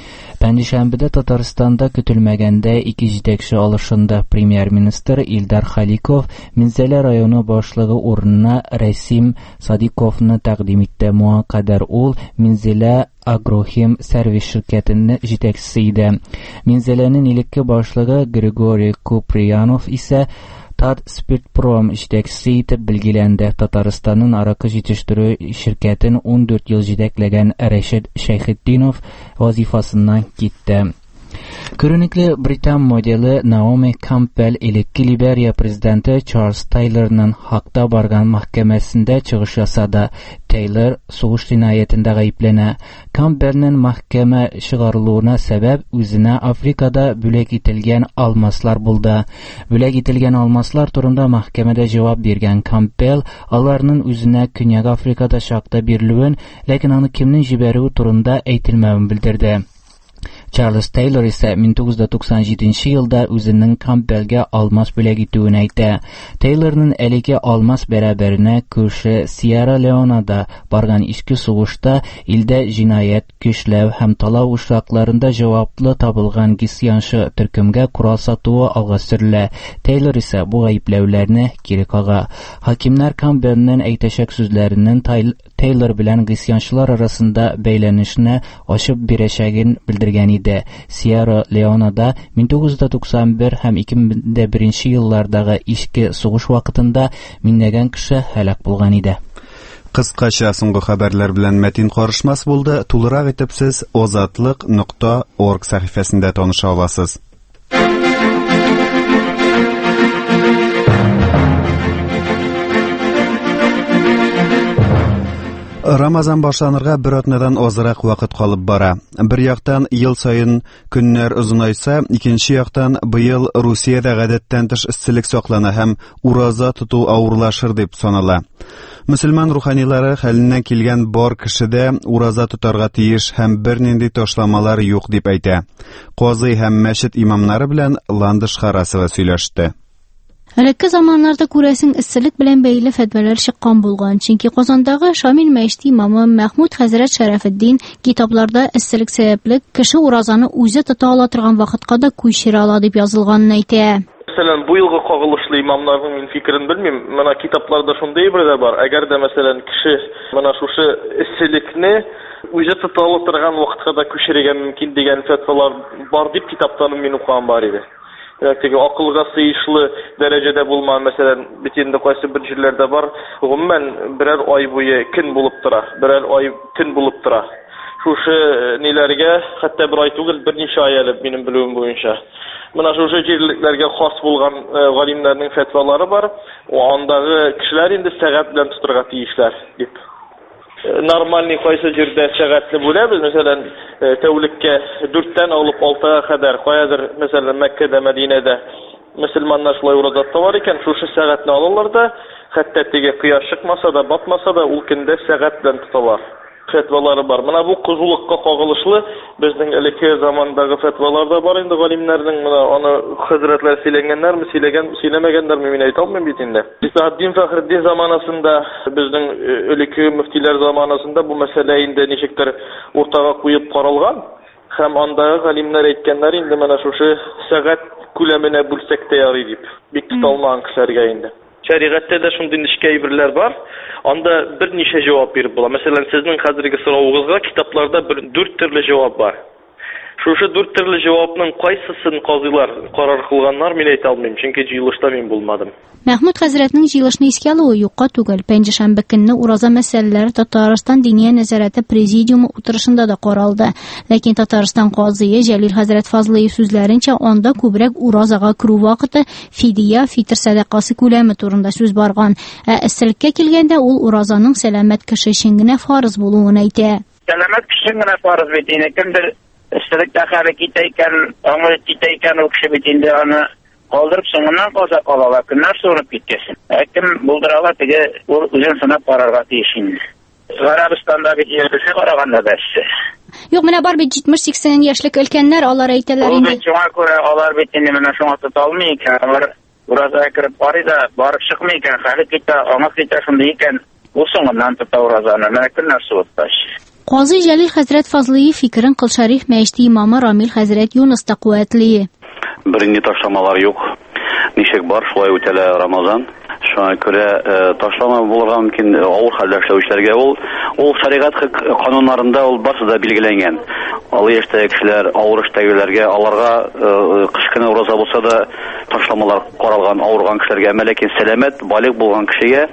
Пәнҗешәмбедә Татарстанда көтелмәгәндә ике җитәкче алышында премьер-министр Илдар Халиков Минзәлә районы башлыгы урынына Рәсим Садиковны тәкъдим итте. Моңа кадәр ул Минзәлә Агрохим сервис ширкәтенең җитәкчесе иде. Минзәләнең илекке башлыгы Григорий Куприянов исә Татспиртпром җитәкчесе итеп билгеләнде. Татарстанның аракы җитештерү ширкәтен 14 ел җитәкләгән Рәшид Шәйхетдинов вазифасыннан китте. Күренекле британ модели Наоми Кампбелл элекке Либерия президенты Чарльз Тейлорның хакта барган мәхкәмәсендә чыгыш ясады. Тейлор сугыш җинаятендә гаепләнә. Кампбеллның мәхкәмә чыгарылуына сәбәп үзенә Африкада бүләк ителгән алмаслар булды. Бүләк ителгән алмаслар турында мәхкәмәдә җавап биргән Кампбелл аларның үзенә Көньяк Африкада шакта бирелүен, ләкин аны кемнең җибәрүе турында әйтелмәвен белдерде. Чарльз Тейлор исә 1997 елда үзенең Кампбеллгә алмас бүләк итүен әйтә. Тейлорның әлеге алмас бәрабәренә күрше Сьерра-Леонеда барган ички сугышта илдә җинаять, көчләү һәм талау очракларында җаваплы табылган гисьянчы төркемгә курал сатуы алга сөрелә. Тейлор исә бу гаепләүләрне кире кага. Хакимнар Кампбеллның әйтәчәк сүзләреннән Тейлор белән гисьянчылар арасында бәйләнешне ачып бирәчәген белдергән иде. Сьерра-Леонеда 1991 һәм 2001 еллардагы ички сугыш вакытында меңнәгән кеше һәлак булган иде.
Кыскача соңгы хәбәрләр белән Мәтин карышмас булды. Тулырак итеп сез ozatliq.org сәхифәсендә таныша аласыз. Рамазан башланырга бер атнадан азрак вакыт калып бара. Бер яктан ел саен көннәр озынайса, икенче яктан быел Русиядә гадәттән тыш эсселек саклана һәм ураза тоту авырлашыр дип санала. Мөселман руханилары хәленнән килгән бар кешедә ураза тотарга тиеш һәм бернинди ташламалар юк дип әйтә. Казый һәм мәчет имамнары белән Ландыш Харасова сөйләште.
Элекке заманнарда күрәсең эсселек белән бәйле фәтвәләр чыккан булган, чөнки Казандагы Шамил мәчете имамы Мәхмүд хәзрәт Шәрәфетдин китапларда эсселек сәбәпле кеше уразаны үзе тота ала торган вакытка да күчерә ала дип язылганын әйтә.
Мәсәлән, бу елгы кагылышлы имамнарның мин фикерен белмим. Менә китапларда шундый бер бар. Әгәр дә мәсәлән кеше менә шушы эсселекне үзе тота ала торган вакытка да күчерергә мөмкин дигән фәтвалар бар дип китаптан мин укыган бар иде. Яки акылга сыйышлы дәрәҗәдә булмаган, мәсәлән, бит инде кайсы бер җирләрдә бар, гомумән берәр ай буе көн булып тора, берәр ай көн булып тора. Шушы ниләргә хәтта бер ай түгел, берничә ай әле минем белүем буенча. Менә шушы җирлекләргә хас булган галимнәрнең фәтвалары бар. Андагы кешеләр инде сәгать белән тутырга тиешләр дип. Нормальный кайсы җирдә сәгатьне бүләбез, мәсәлән, тәүлеккә 4-тән алып 6-га кадәр, каядыр, мәсәлән, Мәккәдә, Мәдинәдә мөселманнар шулай ураза тоталар икән, шушы сәгатьне алалар да, хәтта теге кояш чыкмаса да, батмаса да, ул көндә сәгать белән тоталар. Фәтвалары бар. Менә бу кызулыкка кагылышлы безнең элекке замандагы фәтваларда бар инде галимнәрнең, менә аны хәзрәтләр сөйләгәннәрме, сөйләмәгәннәрме мин әйтә алмыйм бит инде. Исәддин Фәхреддин заманасында, безнең элекке мөфтиләр заманасында бу мәсьәлә инде ничектер уртага куеп каралган һәм андагы галимнәр әйткәннәр инде менә шушы сәгать күләменә бүлсәк тә ярый дип. Бик тоталмаган кешеләргә инде. Шәригатьтә дә шундый нечкә әйберләр бар. Анда берничә җавап биреп була. Мәсәлән, сезнең хәзерге соравыгызга китапларда 4 төрле җавап бар. Шушы 4 төрле җавапның кайсысын казыйлар карар кылганнар, мин әйтә алмыйм, чөнки җыелышта мин булмадым.
Мәхмүд хәзрәтнең җыелышны искә алуы юкка түгел. Пәнҗешәмбе көнне ураза мәсьәләләре Татарстан Диния нәзарәте президиумы утырышында да каралды. Ләкин Татарстан казые Җәлил хәзрәт Фазлый сүзләренчә, анда күбрәк уразага керү вакыты фидия, фитр садакасы күләме турында сүз барган. Эсселеккә килгәндә ул уразаның сәламәт кеше өчен генә фарыз булуын әйтә.
Сәламәт кеше өчен генә фарыз бит инде. Кемдер эсселектә хәрәкәт итәйкән, аңы итәйкән ул кеше бит инде аны калдырып соңыннан каза калалар, көннәр сорып киткәсен. Кем булдыралар теге ул үзен сынап карарга тиеш инде. Гарабстанда бит җирдә караганда бәсе.
Юк, менә бар бит 70-80 яшьлек өлкәннәр, алар әйтәләр инде.
Шуңа күрә алар бит инде менә шуңа тота алмый икән. Алар ураза кереп карый да барып чыкмый икән. Хәле китә, аңа китә шундый икән. Ул соңыннан тота уразаны. Менә көннәр суытташ.
Казый Җәлил хәзрәт Фазлыев фикерен Кылшариф мәчете имамы Рамил хәзрәт Юнус та куәтли.
Берничә ташламалар юк. Ничек бар, шулай үтәлә Рамазан. Шуңа күрә ташлама булырга мөмкин авыр хәлдә эшләүчеләргә ул шәригать кануннарында ул барысы да билгеләнгән. Алый яшьтәге кешеләр, авыр эштәгеләргә, аларга кыш көне ураза булса да ташламалар каралган, авырган кешеләргә, ләкин сәламәт, балык булган кешегә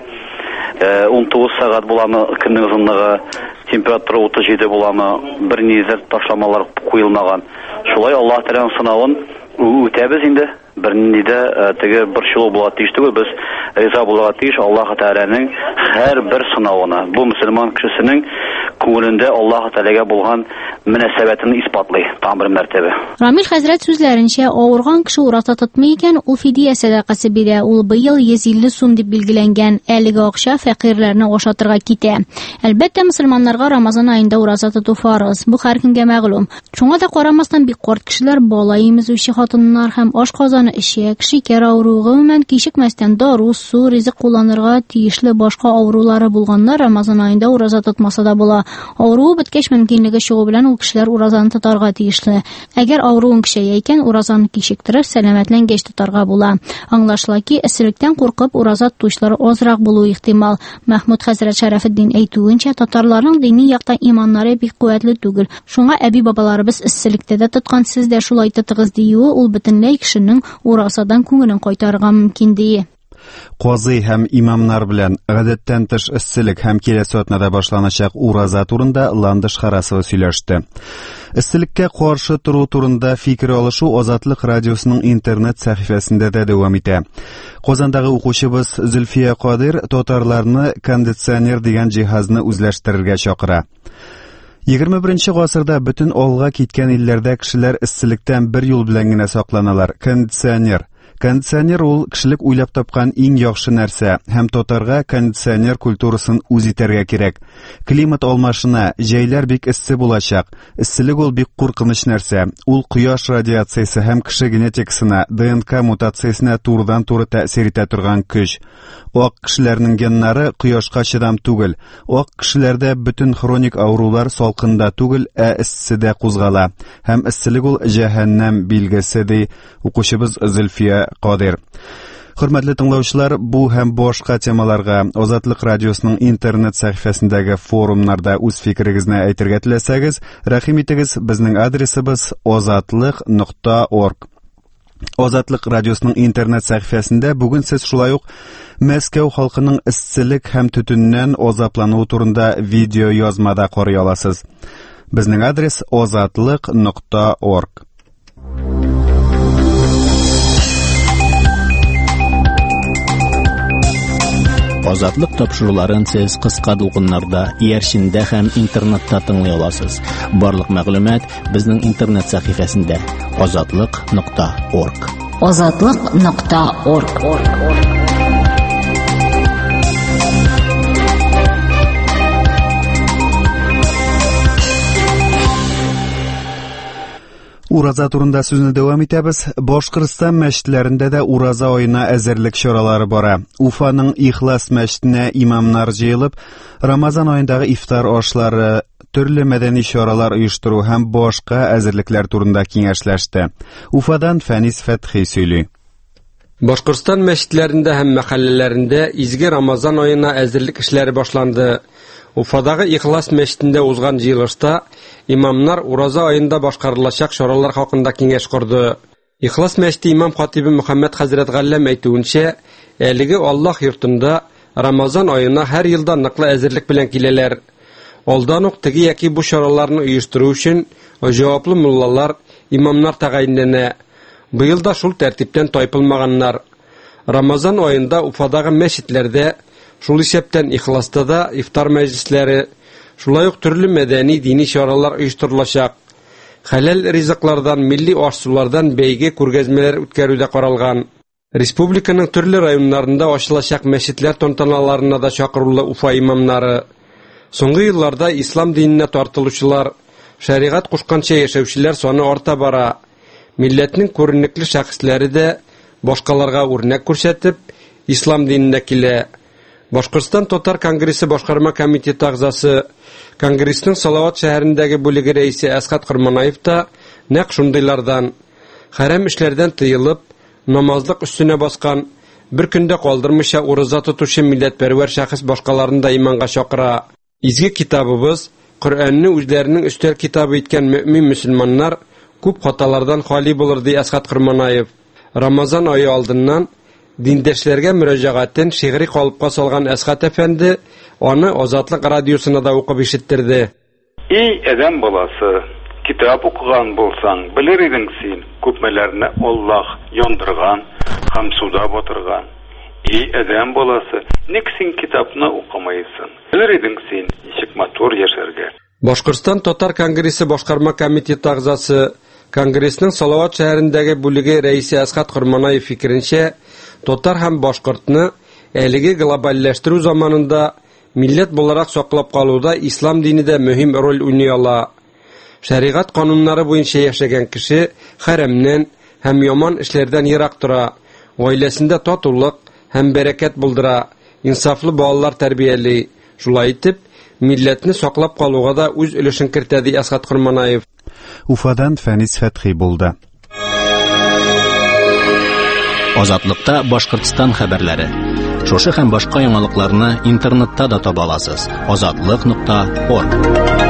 19 сәгать буламы көннең озынлыгы, температура 37 буламы, бернидер ташламалар куелмаган. Шулай Аллаһ Тәгаләнең сынавын үтәбез инде. Бернидә теге борчылу була тиеш түгел, без риза булырга тиеш Аллаһ Тәгаләнең һәрбер сынавына. Бу мөселман кешесенең күңелендә Аллаһ Тәгаләгә булган мөнәсәбәтен испатлый там бер мәртәбә.
Рамил хәзрәт сүзләренчә, авырган кеше ураза тотмый икән, ул фидия садакасы бирә. Ул быел 150 сум дип билгеләнгән. Әлеге акча фәкыйрьләрне ашатырга китә. Әлбәттә, мөселманнарга Рамазан аенда ураза тоту фарыз. Бу һәркемгә мәгълүм. Шуңа да карамастан бик карт кешеләр, бала имезүче хатыннар һәм ашказаны эчәк, шикәр авыруы, гомумән кичекмәстән дару, су, ризык кулланырга тиешле башка авырулары булганнар Рамазан аенда ураза тотмаса да була. Авыруы беткәч мөмкинлеге чыгу белән ул кешеләр уразаны тотарга тиешле. Әгәр авыруын кичәя икән, уразаны кичектереп, сәламәтләнгәч тотарга була. Аңлашыла ки, эсселектән куркып ураза тотучылар азрак булуы ихтимал. Мәхмүд хәзрәт Шәрәфетдин әйтүенчә, татарларның дини якта иманнары бик куәтле түгел. Шуңа әби-бабаларыбыз эсселектә дә тоткан, сез дә шулай тотыгыз диюе ул бөтенләй кешенең уразадан күңелен кайтарырга мөмкин ди.
Казый һәм имамнар белән гадәттән тыш эсселек һәм киләсе атнада башланачак ураза турында Ландыш Харасова сөйләште. Эсселеккә каршы туру турында фикер алышу Азатлык радиосының интернет сәхифәсендә дә дәвам итә. Казандагы укучыбыз Зөлфия Кадир татарларны кондиционер дигән җиһазны үзләштерергә чакыра. 21 гасырда бөтен алга киткән илләрдә кешеләр эсселектән бер юл белән генә сакланалар. Кондиционер. Кондиционер ул кешелек уйлап тапкан иң яхшы нәрсә, һәм татарга кондиционер культурасын үз итәргә кирәк. Климат алмашына, җәйләр бик эссе булачак. Эсселек ул бик куркыныч нәрсә. Ул кояш радиациясе һәм кеше генетикасына, ДНК мутациясенә турыдан-туры тәэсир итә торган көч. Ак кешеләрнең геннары кояшка чыдам түгел. Ак кешеләрдә бөтен хроник авырулар салкында түгел, эсседә кузгала. Һәм эсселек ул җәһәннәм билгесе ди укучыбыз Зөлфия Кадир. Хөрмәтле тыңлаучылар, бу һәм башка темаларга Азатлык радиосының интернет сәхифәсендәге форумнарда үз фикерегезне әйтергә теләсәгез, рәхим итегез, безнең адресыбыз azatlyk.org. Азатлык радиосының интернет сәхифәсендә бүген сез шулай ук Мәскәү халкының эсселек һәм төтеннән азаплануы турында видео язмада карый аласыз. Безнең адрес azatlyk.org.
Азатлык тапшыруларын сез кыска дулкыннарда, иярчиндә һәм интернетта тыңлый аласыз. Барлык мәгълүмат безнең интернет сәхифәсендә azatlyk.org.
azatlyk.org.
Ураза турында сүзне дәвам итәбез. Башкортстан мәчетләрендә дә ураза аена әзерлек чаралары бара. Уфаның Ихлас мәчетенә имамнар җыелып, Рамазан аендагы ифтар ашлары, төрле мәдәни чаралар оештыру һәм башка әзерлекләр турында киңәшләште. Уфадан Фәнис Фәтхи сөйли.
Башкортстан мәчетләрендә һәм мәхәлләләрендә изге Рамазан аена әзерлек эшләре башланды. Уфадагы Ихлас мәчетендә узган җыелышта имамнар ураза аенда башкарылачак чаралар хакында киңәш курды. Ихлас мәчете имам хатибы Мөхәммәд хәзрәт Галләм әйтүенчә, әлеге Аллаһ йортында Рамазан аена һәр елда ныклы әзерлек белән киләләр. Алдан ук теге яки бу чараларны оештыру өчен җаваплы муллалар, имамнар тәгаенләнә. Быел да шул тәртиптән тайпылмаганнар. Рамазан аенда Уфадагы мәчетләрдә шул исәптән Ихласта да ифтар мәҗлесләре, шулай ук төрле мәдәни дини чаралар оештырылачак. Хәләл ризыклардан, милли аш-сулардан бәйге күргәзмәләр үткәрүдә каралган. Республиканың төрле районнарында ачылачак мәчетләр тантаналарына да чакырылды Уфа имамнары. Соңгы елларда ислам диненә тартылучылар, шәригать кушканча яшәүчеләр саны арта бара. Милләтнең күренекле шәхесләре дә башкаларга үрнәк күрсәтеп, ислам диненә килә. Башкортстан Татар конгрессы башкарма комитеты агзасы, конгресстың Салават шәһәрендәге бүлеге рәисе Әсхат Кырманаев та нәкъ шундыйлардан, хәрәм эшләрдән тыелып, намазлык өстенә баскан, бер көндә калдырмыйча ураза тотучы милләтпәрвәр шәхес башкаларын да иманга чакыра. Изге китабыбыз, Коръәнне үзләренең өстәл китабы иткән мөэмин мөселманнар күп хаталардан хали булыр ди Әсхат Кырманаев. Рамазан айы алдыннан диндәшләргә мөрәҗәгатен шигъри калыпка салган Әсхат әфәнде аны Азатлык радиосына да укып ишеттерде.
И адәм баласы, китап укыган булсаң, белер идең син, күпмәләрне Аллаһ яндырган һәм суда батырган. И адәм баласы, ник син китапны укымайсың? Белер идең син, ничек матур яшәргә.
Башкортстан Татар конгрессы башкарма комитеты агзасы, конгресснең Салават шәһәрендәге бүлеге рәисе Әсхат Кырманаев фикеренчә, татар һәм башкортны әлеге глобальләштерү заманында милләт буларак саклап калуда ислам дине дә мөһим роль уйный ала. Шәригать кануннары буенча яшәгән кеше хәрәмнән һәм яман эшләрдән ерак тора, гаиләсендә татулык һәм бәрәкәт булдыра, инсафлы балалар тәрбияли. Шулай итеп, милләтне саклап калуга да үз өлешен кертә ди Әсхат Кырманаев.
Уфадан Фәнис Фәтхи булды.
Азатлыкта Башкортстан хәбәрләре. Шушы һәм башка яңалыкларны интернетта да таба аласыз. azatlyk.org.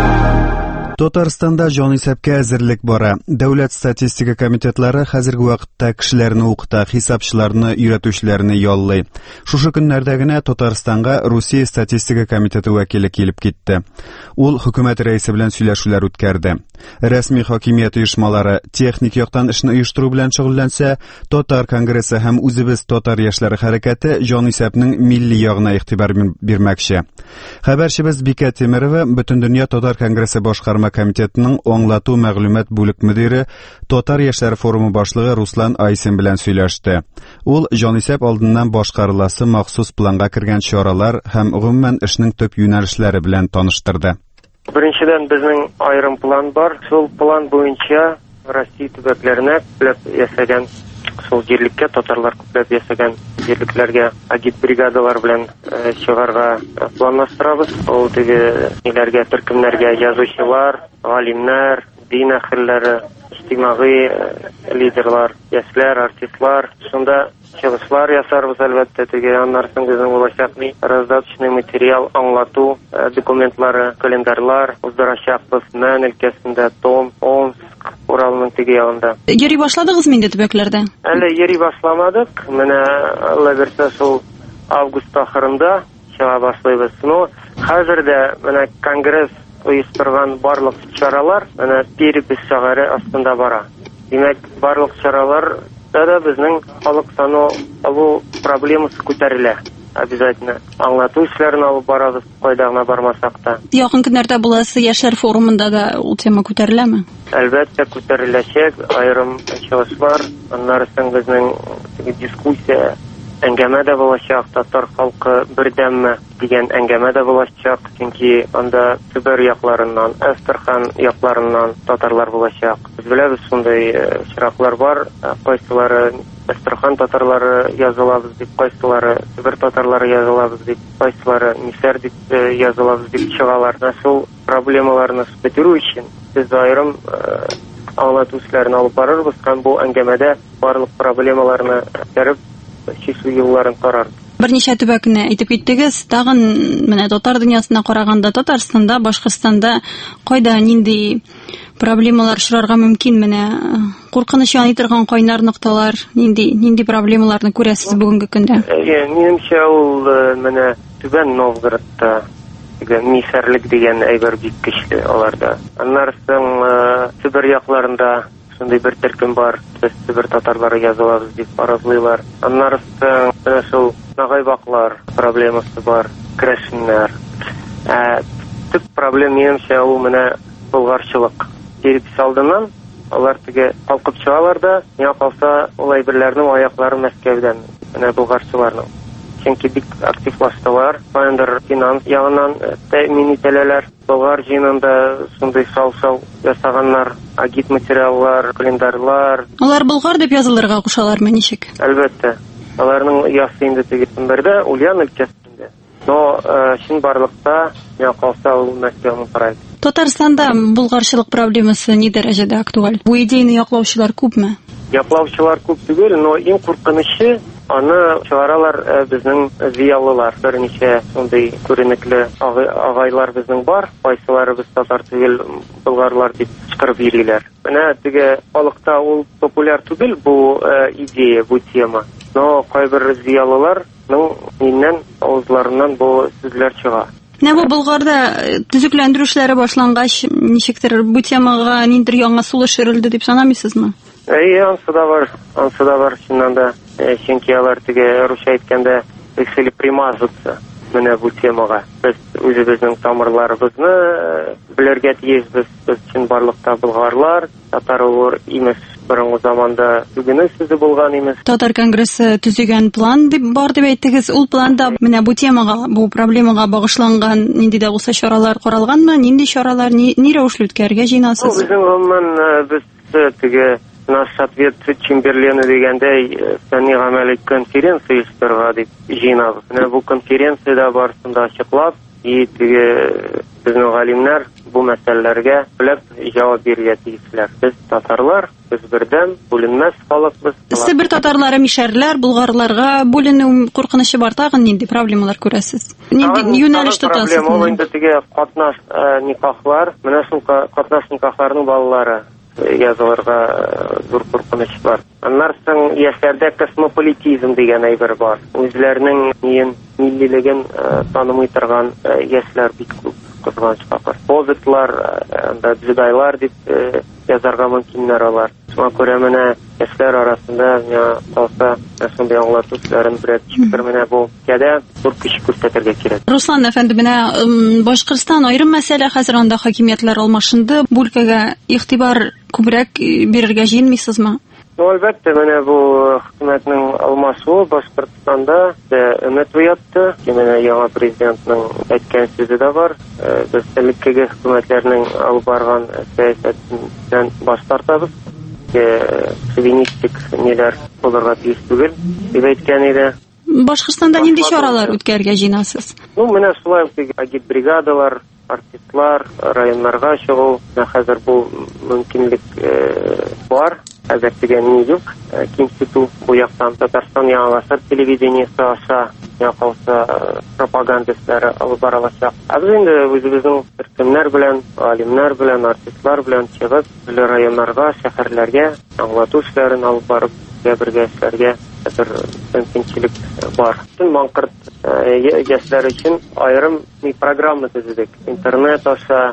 Татарстанда җанисәпкә әзерлек бара. Дәүләт статистика комитетлары хәзерге вакытта кешеләрне укыта, хисапчыларны, өйрәтүчеләрне яллый. Шушы көннәрдә генә Татарстанга Русия статистика комитеты вәкиле килеп китте. Ул хөкүмәт рәисе белән сөйләшүләр үткәрде. Рәсми хакимият оешмалары техник яктан эшне оештыру белән шөгыльләнсә, Татар конгрессы һәм үзебез татар яшьләре хәрәкәте җанисәпнең милли ягына игътибар бирмәкче. Хәбәрчебез Бикә Тимерова Бөтендөнья Татар конгрессы башкарма комитетының аңлату мәгълүмат бүлек мөдире, Татар яшьләр форумы башлыгы Руслан Айсен белән сөйләште. Ул җанисәп алдыннан башкарыласы махсус планга кергән чаралар һәм гомумән эшнең төп юнәлешләре белән таныштырды.
Беренчедән безнең аерым план бар. Шул план буенча Россия төбәкләренә күпләп ясаган, шул җирлеккә татарлар күпләп ясаган җирлекләргә агитбригадалар белән чыгарга планлаштырабыз. Ул теге ниләргә, төркемнәргә язучылар, галимнәр, дин әһелләре, иҗтимагый лидерлар, яшьләр, артистлар, шунда чыгышлар ясарбыз әлбәттә. Теге аннарның безнең булачак раздаточный материал, аңлату документлары, календарьлар уздырачакбыз. Мән өлкәсендә Том, Омск, Уралның теге ягында.
Йөри башладыгызмы инде төбәкләрдә?
Әле йөри башламадык. Менә Алла берсә шул август ахырында чыга башлыйбыз. Хәзердә менә конгресс оештырган барлык чаралар менә перепись шәһәре астында бара. Димәк, барлык чаралар да безнең халык саны алу проблемасы күтәрелә. Обязательно аңлату эшләрен алып барабыз, кайда гына бармасак та.
Якын көннәрдә буласы яшьләр форумында да ул тема күтәреләме?
Әлбәттә күтәреләчәк, аерым чыгышлар, аннардан безнең дискуссия, әңгәмә дә булачак, татар халкы бердәмме дигән әңгәмә дә булачак, чөнки анда Себер якларыннан, Әстерхан якларыннан татарлар булачак. Без беләбез, шундай чираклар бар, кайсылары Әстерхан татарлары язылабыз дип, кайсылары Себер татарлары язылабыз дип, кайсылары Мисәр дип язылабыз дип чыгалар. Шул проблемаларны бетерү өчен без аерым аңлату эшләрен алып барырбыз һәм бу әңгәмәдә барлык проблемаларны күтәреп чишү юлларын карарбыз.
Берничә төбәкне әйтеп киттегез. Тагын менә татар дөньясына караганда Татарстанда, Башкортстанда кайда нинди проблемалар очрарга мөмкин? Менә куркыныч яный торган кайнар нокталар, нинди проблемаларны күрәсез бүгенге көндә?
Минемчә, ул менә Түбән Новгородта мисәрлек дигән әйбер бик көчле аларда. Аннарның Себер якларында шундай бер төркем бар. Без Себер татарлары язылабыз дип аразлыйлар. Аннарның шул нагайбаклар проблемасы бар, крәшеннәр. Төп проблема минемчә ул менә булгарчылык. Перепись алдыннан алар теге калкып чыгалар да, миңа калса ул әйберләрнең аяклары Мәскәүдән, менә булгарчыларның. Чөнки бик активлаштылар. Кайдыр финанс ягыннан тәэмин ителәләр. Болгар җыенында шундай сау ясаганнар, агит материаллар, календарьлар.
Алар Болгар дип язылырга кушалармы, ничек?
Әлбәттә. Аларның ясы инде теге бердә Ульян өлкәсендә Но чынбарлыкта миңа калса ул Мәскәүнең проекты.
Татарстанда булгарчылык проблемасы ни дәрәҗәдә актуаль? Бу идеяны яклаучылар күпме?
Яклаучылар күп түгел, но иң куркынычы аны чыгаралар безнең зыялылар. Берничә шундый күренекле агайлар безнең бар, кайсыларыбыз татар түгел, болгарлар дип чыгарып йөриләр. Менә теге халыкта ул популяр түгел бу идея, бу тема. Но кайбер зыялыларның миннән авызларыннан бу сүзләр чыга.
Менә бу Болгарда төзекләндерүшләре башлангач, ничектер бу темага ниндидер яңа сулыш өрелде дип санамыйсызмы?
Ансы да бар, чыннан да. Чөнки алар теге русча әйткәндә решили примазаться менә бу темага. Без үзебезнең тамырларыбызны белергә тиешбез. Без чынбарлыкта болгарлар, татар булыр имеш борынгы заманда түгене сүзе булган имеш.
Татар конгрессы төзегән план дип бар дип әйттегез. Ул планда менә бу темага, бу проблемага багышланган нинди дә булса чаралар каралганмы? Нинди чаралар, ни рәвешле үткәргә җыенасыз?
Безнең гомумән без теге наш соответствие Чемберлены дигәндәй фәнни гамәли конференция оештырырга дип җыенабыз. Менә бу конференциядә барысында ачыклап, теге безнең галимнәр бу мәсьәләләргә белеп җавап бирергә тиешләр. Без татарлар, без бердәм, бүленмәс халыкбыз.
Себер татарлары мишәрләр, булгарларга бүленү куркынычы бар, тагын нинди проблемалар күрәсез? Нинди юнәлеш тотасыз?
Проблема инде теге катнаш никахлар, менә шул катнаш никахларның балалары язылырга зур куркыныч бар. Аннан соң яшьләрдә космополитизм дигән әйбер бар. Үзләренең миллилеген танымый торган яшьләр бик күп, кызганычка каршы. Поветлар, джедайлар дип язарга мөмкиннәр алар. Шуңа күрә менә яшьләр арасында калса, шундый аңлатуларын берәр менә бу кәдә зур көч күрсәтергә кирәк.
Руслан әфәнде, менә Башкортстан аерым мәсьәлә, хәзер анда хакимиятләр алмашынды. Бу өлкәгә игътибар күбрәк бирергә җыенмыйсызмы?
Әлбәттә, менә бу хөкүмәтнең алмашуы Башкортстанда өмет уятты. Менә яңа президентның әйткән сүзе дә бар. Без элеккеге хөкүмәтләрнең алып барган сәясәтеннән баш тартабыз. Шовинистик ниләр булырга тиеш түгел дип әйткән иде.
Башкортстанда нинди чаралар үткәрергә җыенасыз?
Менә шулай агитбригадалар, артистлар, районнарга чыгу, хәзер бу мөмкинлек бар. Хәзер дигән юк. Кимсетү бу яктан Татарстан яңалашлар телевидениесе аша калса пропагандистлары алып барылачак. Без инде үзебезнең төркемнәр белән, алимнар белән, артистлар белән чыгып, районнарга, шәһәрләргә аңлату эшләрен алып барып, бергә эшләргә бер мөмкинчелек бар. Маңкырт яшьләр өчен аерым программа төзедек. Интернет аша,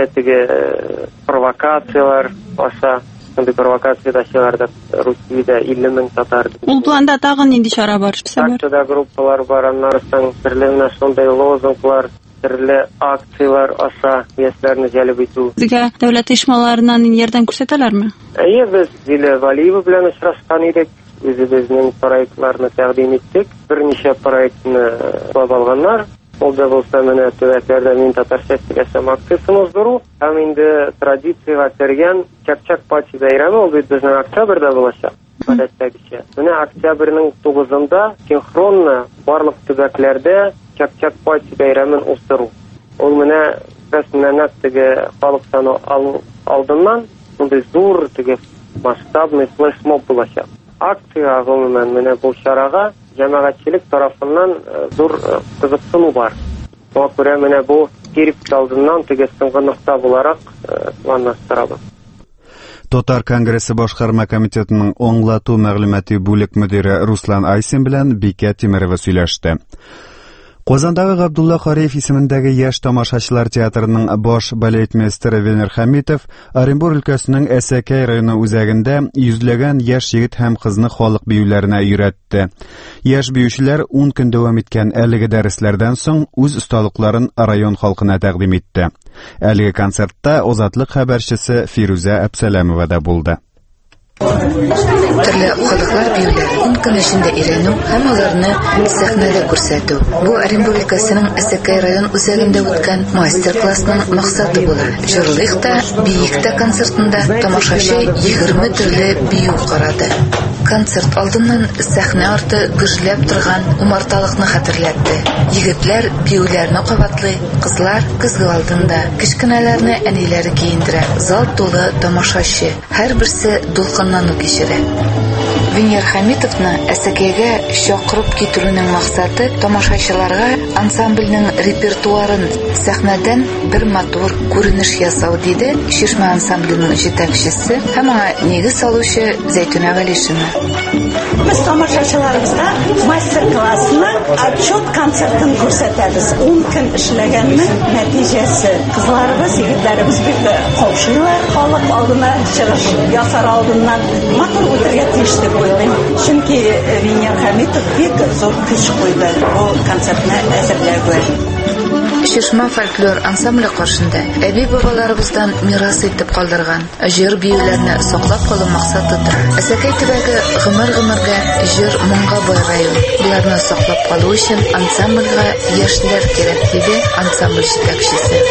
төрле провокациялар аша, шундый провокация чыгарды. Русиядә 50 мең татар.
Ул планда тагын нинди чара бар?
Акциядә группалар бар, аннан соң төрле шундый лозунглар, төрле акциялар аша яшьләрне җәлеп итү.
Сезгә дәүләт оешмаларыннан ярдәм күрсәтәләрме?
Без Зилә Валиева белән очрашкан идек. Үзебезнең проектларны тәкъдим иттек. Берничә проектны алганнар. Ул да булса менә төбәкләрдә мин татарча сөйләсәм акциясын уздыру. Һәм инде традициягә кергән Чапчак пати бәйрәме ул бит безнең октябрьдә булачак. Менә октябрьнең 9-ында синхронно барлык төбәкләрдә Чапчак пати бәйрәмен уздыру. Ул менә рәсмәнәт теге халык саны алдыннан шундый зур теге масштабный флешмоб булачак. Акция гомумән менә бу чарага җәмәгатьчелек тарафыннан зур кызыксыну бар. Шуңа күрә менә бу Киров алдыннан теге соңгы нокта буларак планлаштырабыз.
Татар конгрессы башкарма комитетының аңлату мәгълүмати бүлек мөдире Руслан Айсин белән Бикә Тимерова сөйләште. Казандагы Габдулла Хариев исемендәге яшь тамашачылар театрының баш балетмейстеры Венер Хамитов Оренбур өлкәсенең Әсәкәй районы үзәгендә йөзләгән яшь егет һәм кызны халык биюләренә өйрәтте. Яшь биючеләр 10 көн дәвам иткән әлеге дәресләрдән соң үз осталыкларын район халкына тәкъдим итте. Әлеге концертта Азатлык хәбәрчесе Фируза Әбсәләмова да булды.
Төрле халыклар биюләрен көн эчендә өйрәнү һәм аларны сәхнәдә күрсәтү. Бу Оренбур өлкәсенең Әсәкәй район үзәгендә үткән мастер-классның максаты була. Җырлык та, биек тә концертында тамашачы 20 төрле бию карады. концерт алдыннан сәхнә арты гөжләп торган умарталыкны хәтерләтте. Егетләр биюләрне кабатлый, кызлар көзге алдында, кичкенәләрне әниләре киендерә. Зал тулы тамашачы, һәрберсе дулкынлану кичерә. Венер Хамитовны әсәкәйгә чакырып китерүнең максаты тамашачыларга ансамбльнең репертуарын сәхнәдән бер матур күренеш ясау диде Шишмә ансамбльнең җитәкчесе һәм аңа нигез салучы Зәйтүнә Вәлишина.
Без тамашачыларыбызга мастер-классны отчет концертын күрсәтәбез. 10 көн эшләгәннең нәтиҗәсе. Кызларыбыз, егетләребез бик каушыйлар, халык алдына чыгыш ясар алдыннан матур үтәргә тиеш дип уйлыйм. Чөнки Венер Хамитов бик зур көч куйды бу концертны әзерләүгә.
Шишмә фольклор ансамбле каршында әби-бабаларыбыздан мирас итеп калдырган җыр биюләрне саклап калу максаты тора. Әсәкәй төбәге гомер-гомергә җыр моңга байрый. Буларны саклап калу өчен ансамбльгә яшьләр кирәк диде ансамбль җитәкчесе.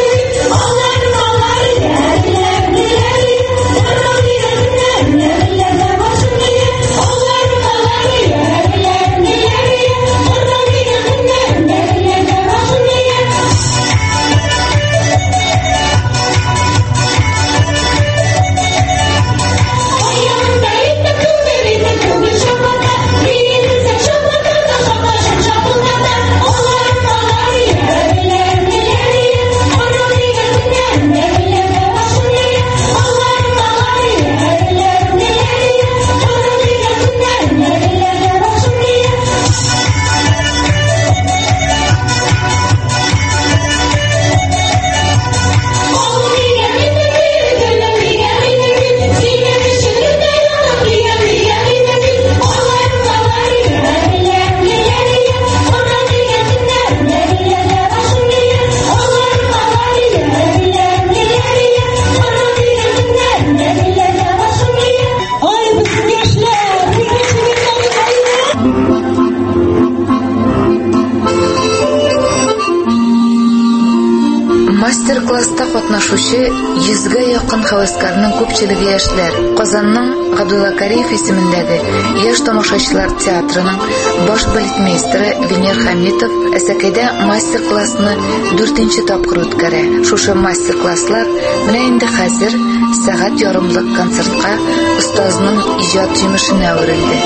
Мастер-класста катнашучы 100-гә якын хәвәскәрнең күпчелеге яшьләр. Казанның Габдулла Кариев исемендәге яшь тамашачылар театрының баш балетмейстеры Венер Хамитов Әсәкәйдә мастер-классны 4нче тапкыр үткәрә. Шушы мастер-класслар менә инде хәзер сәгать ярымлык концертка остазның иҗат җимешенә әверелде.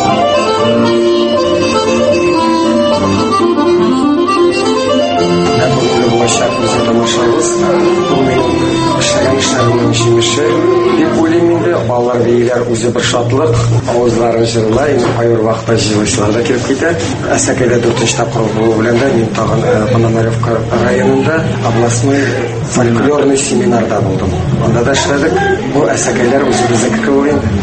Болашак бізде тамашабыз, бұл менің эшләгән эшләремнең җимеше дип уйлыйм инде. Балалар бейләр үзе бер шатлык, авызларын җырлай, кайбер вакытта җырлышлар да килеп китә. Әсәкәйдә 4нче тапкыр булу белән дә мин тагын Пономаревка районында областной фольклорный семинарда булдым. Анда да эшләдек. Бу әсәкәйләр үзебезнеке кебек инде.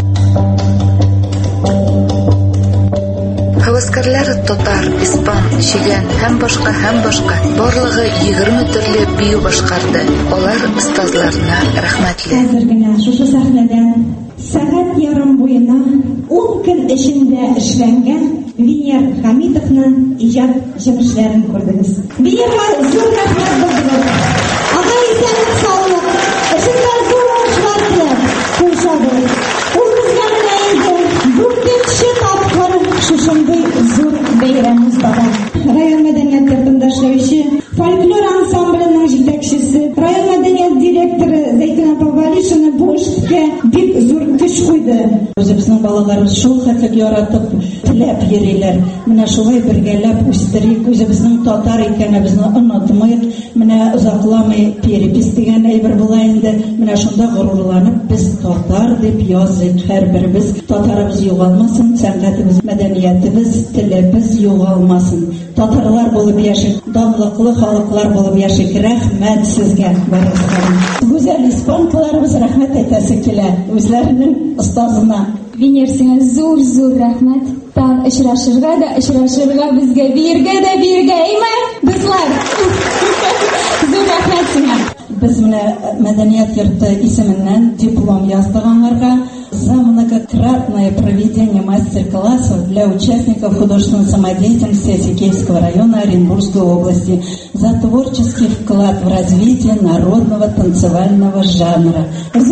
Хәвәскәрләр татар, испан, чигән һәм башка барлыгы 20 төрле бию башкарды. Алар остазларына рәхмәтле.
Хәзергә шушы сәхнәдән сәгать ярым буена 10 көн эчендә эшләнгән Венер Хамитовның иҗат җимешләрен күрдегез. Венерга зур рәхмәт белдерәм. Ага исәнлек саулык, эшендә зур уңышлар теләп, кушабыз. Ул безгә инде 4нче тапкыр шушындый зур бәйрәм устава. Район мәдәният йортында эшләүче фольклор ансамбльнең җитәкчесе, район мәдәният директоры Зәйтүнә Вәлишина бу эшкә бик зур көч куйды. Үзебезнең балаларыбыз шул хәтлек яратып, теләп йөриләр. Менә шулай бергәләп үстерик, үзебезнең татар икәнебезне онытмыйк. Менә озакламый перепис дигән әйбер була инде. Менә шунда горурланып без татар дип языйк. Һәрберебез татарыбыз югалмасын, сәнгатебез, мәдәниятебез, телебез югалмасын. Татарлар булып яшик, данлыклы халыклар булып яшик. Рәхмәт сезгә, барыгызга. Гүзәл испанкаларыбыз рәхмәт әйтәсе килә үзләренең остазына.
Венер, сиңа зур рәхмәт. Тан очрашырга, безгә биргә, әйме? Дуслар. Зур рәхмәт сиңа.
Без менә мәдәният йорты исеменнән диплом яздыганнарга
за многократное проведение мастер-классов для участников художественной самодеятельности Осикейского района Оренбургской области, за творческий вклад в развитие народного танцевального жанра.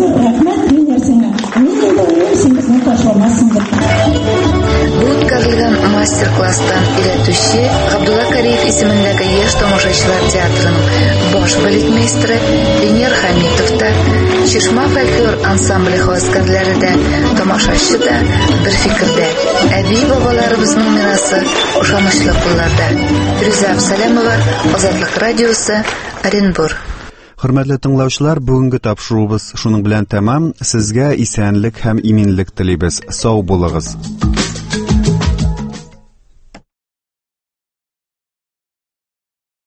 Bu o'tkazilgan master-klassdan iletuvchi Abdulla Kariyev ismidagi yosh tomoshachilar teatrining bosh baletmeysteri Venir Hamitovda, Chirshma folklor ansambli xavaskarlarida, tomoshachi-da bir fikrda. Abiy bobolarimizning merosi o'shanishli qo'llarda. Firuza Absalamova, Ozodlik radiosi, Оренбург.
Hörmətli dinləyicilər, bugünkü tapşırığımız şunun bilan tamam. Sizə isənlik həm iminlik diləyimiz. Sağ olun.